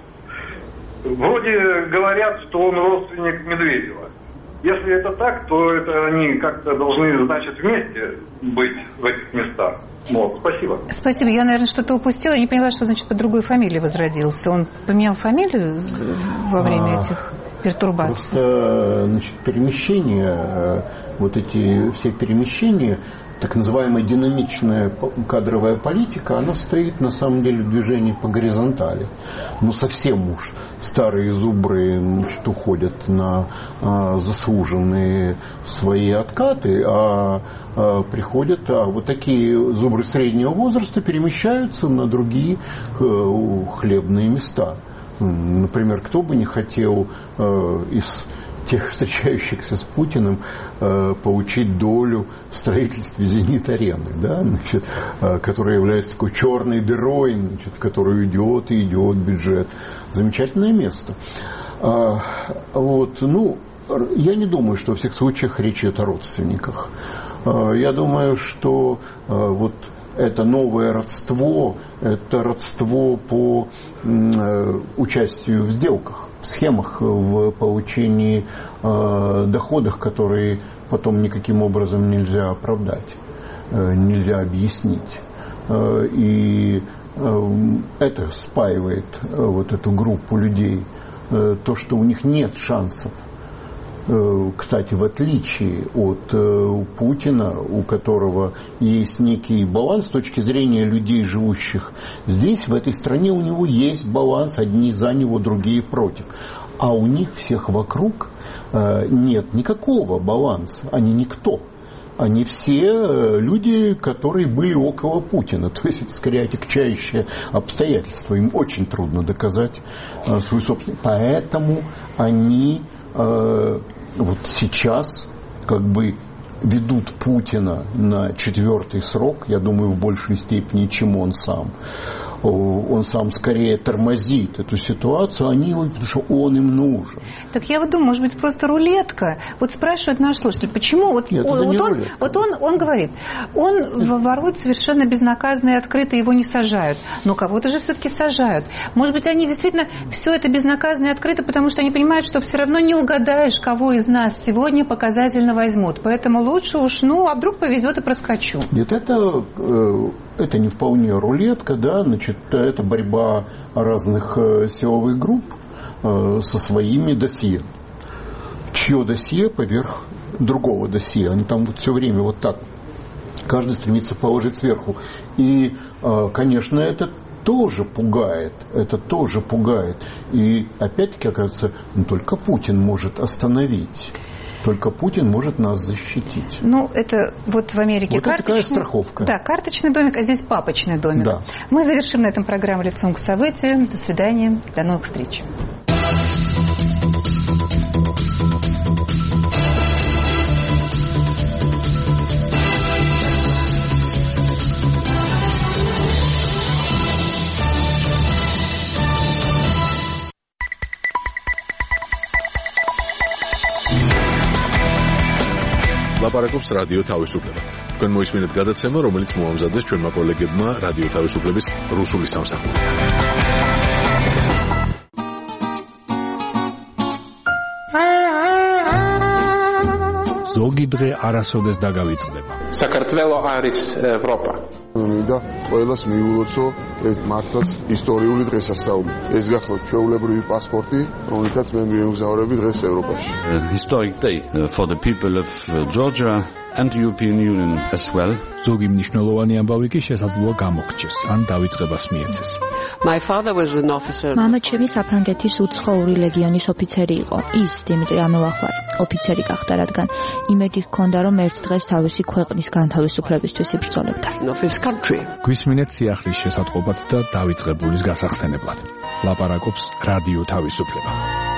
вроде говорят, что он родственник Медведева. Если это так, то это они как-то должны, значит, вместе быть в этих местах. Вот, спасибо. Спасибо. Я, наверное, что-то упустила. Я не поняла, что, значит, под другой фамилией возродился. Он поменял фамилию во время а, этих пертурбаций? Просто, значит, перемещения, вот эти все перемещения, так называемая динамичная кадровая политика, она стоит на самом деле в движении по горизонтали. Ну, совсем уж старые зубры, значит, уходят на а, заслуженные свои откаты, а, а приходят, а вот такие зубры среднего возраста перемещаются на другие а, хлебные места. Например, кто бы не хотел а, из тех, встречающихся с Путиным, э, получить долю в строительстве «Зенит-арены», да, значит, э, которая является такой черной дырой, значит, в которую идет и идет бюджет. Замечательное место. А, вот, ну, я не думаю, что во всех случаях речь идет о родственниках. А, я думаю, что а, вот это новое родство, это родство по э, участию в сделках, в схемах, в получении э, доходов, которые потом никаким образом нельзя оправдать, э, нельзя объяснить. Э, и э, это спаивает э, вот эту группу людей. Э, то, что у них нет шансов. Кстати, в отличие от э, Путина, у которого есть некий баланс с точки зрения людей, живущих здесь, в этой стране, у него есть баланс, одни за него, другие против. А у них всех вокруг э, нет никакого баланса, они никто. Они все люди, которые были около Путина. То есть это скорее отягчающее обстоятельство. Им очень трудно доказать э, свою собственность. Поэтому они э, вот сейчас как бы ведут Путина на четвертый срок, я думаю, в большей степени, чем он сам. Он сам скорее тормозит эту ситуацию, они его, потому что он им нужен. Так я вот думаю, может быть, просто рулетка. Вот спрашивает наш слушатель, почему вот, Нет, он, вот, он, вот он, он говорит, он ворует совершенно безнаказанно и открыто, его не сажают. Но кого-то же все-таки сажают. Может быть, они действительно все это безнаказанно и открыто, потому что они понимают, что все равно не угадаешь, кого из нас сегодня показательно возьмут. Поэтому лучше уж, ну, а вдруг повезет и проскочу. Нет, это, это не вполне рулетка, да, значит, это борьба разных силовых групп со своими досье. Чье досье поверх другого досье. Они там вот все время вот так. Каждый стремится положить сверху. И, конечно, это тоже пугает. Это тоже пугает. И опять-таки, оказывается, ну, только Путин может остановить. Только Путин может нас защитить. Ну, это вот в Америке вот карточный... такая страховка. Да, карточный домик, а здесь папочный домик. Да. Мы завершим на этом программу «Лицом к событиям». До свидания. До новых встреч. ლაპარაკობს რადიო თავისუფლება. თქვენ მოისმინეთ გადაცემა, რომელიც მოამზადეს ჩვენმა კოლეგებმა რადიო თავისუფლების რუსული სამსახურიდან. ზოგი დღე არასოდეს დაგავიწყდება. საქართველო არის ევროპა. მინდა ყველას მიულოცო ეს მართლაც ისტორიული დღესასწაული. ეს გახლავთ ჩვეულებრივი პასპორტი, რომელთაც მე მიემგზავრები დღეს ევროპაში. Historic day for the people of Georgia and the European Union as well. ზოგი მნიშვნელოვანი ამბავი კი შესაძლოა გამოხჩეს, ან დავიწყებას მიეცეს. My father was an officer. მამა ჩემი საფრანგეთის უცხოური ლეგიონის ოფიცერი იყო. ის დიმიტრი ამელახვარი ოფიცერი გახდა, რადგან იმედი ჰქონდა, რომ ერთ დღეს თავისი ქვეყნის განთავისუფლებისთვის იბრძოლებდა. გვისმინეთ სიახლის შესატყობად და დავიწყებულის გასახსენებლად. ლაპარაკობს რადიო თავისუფლება.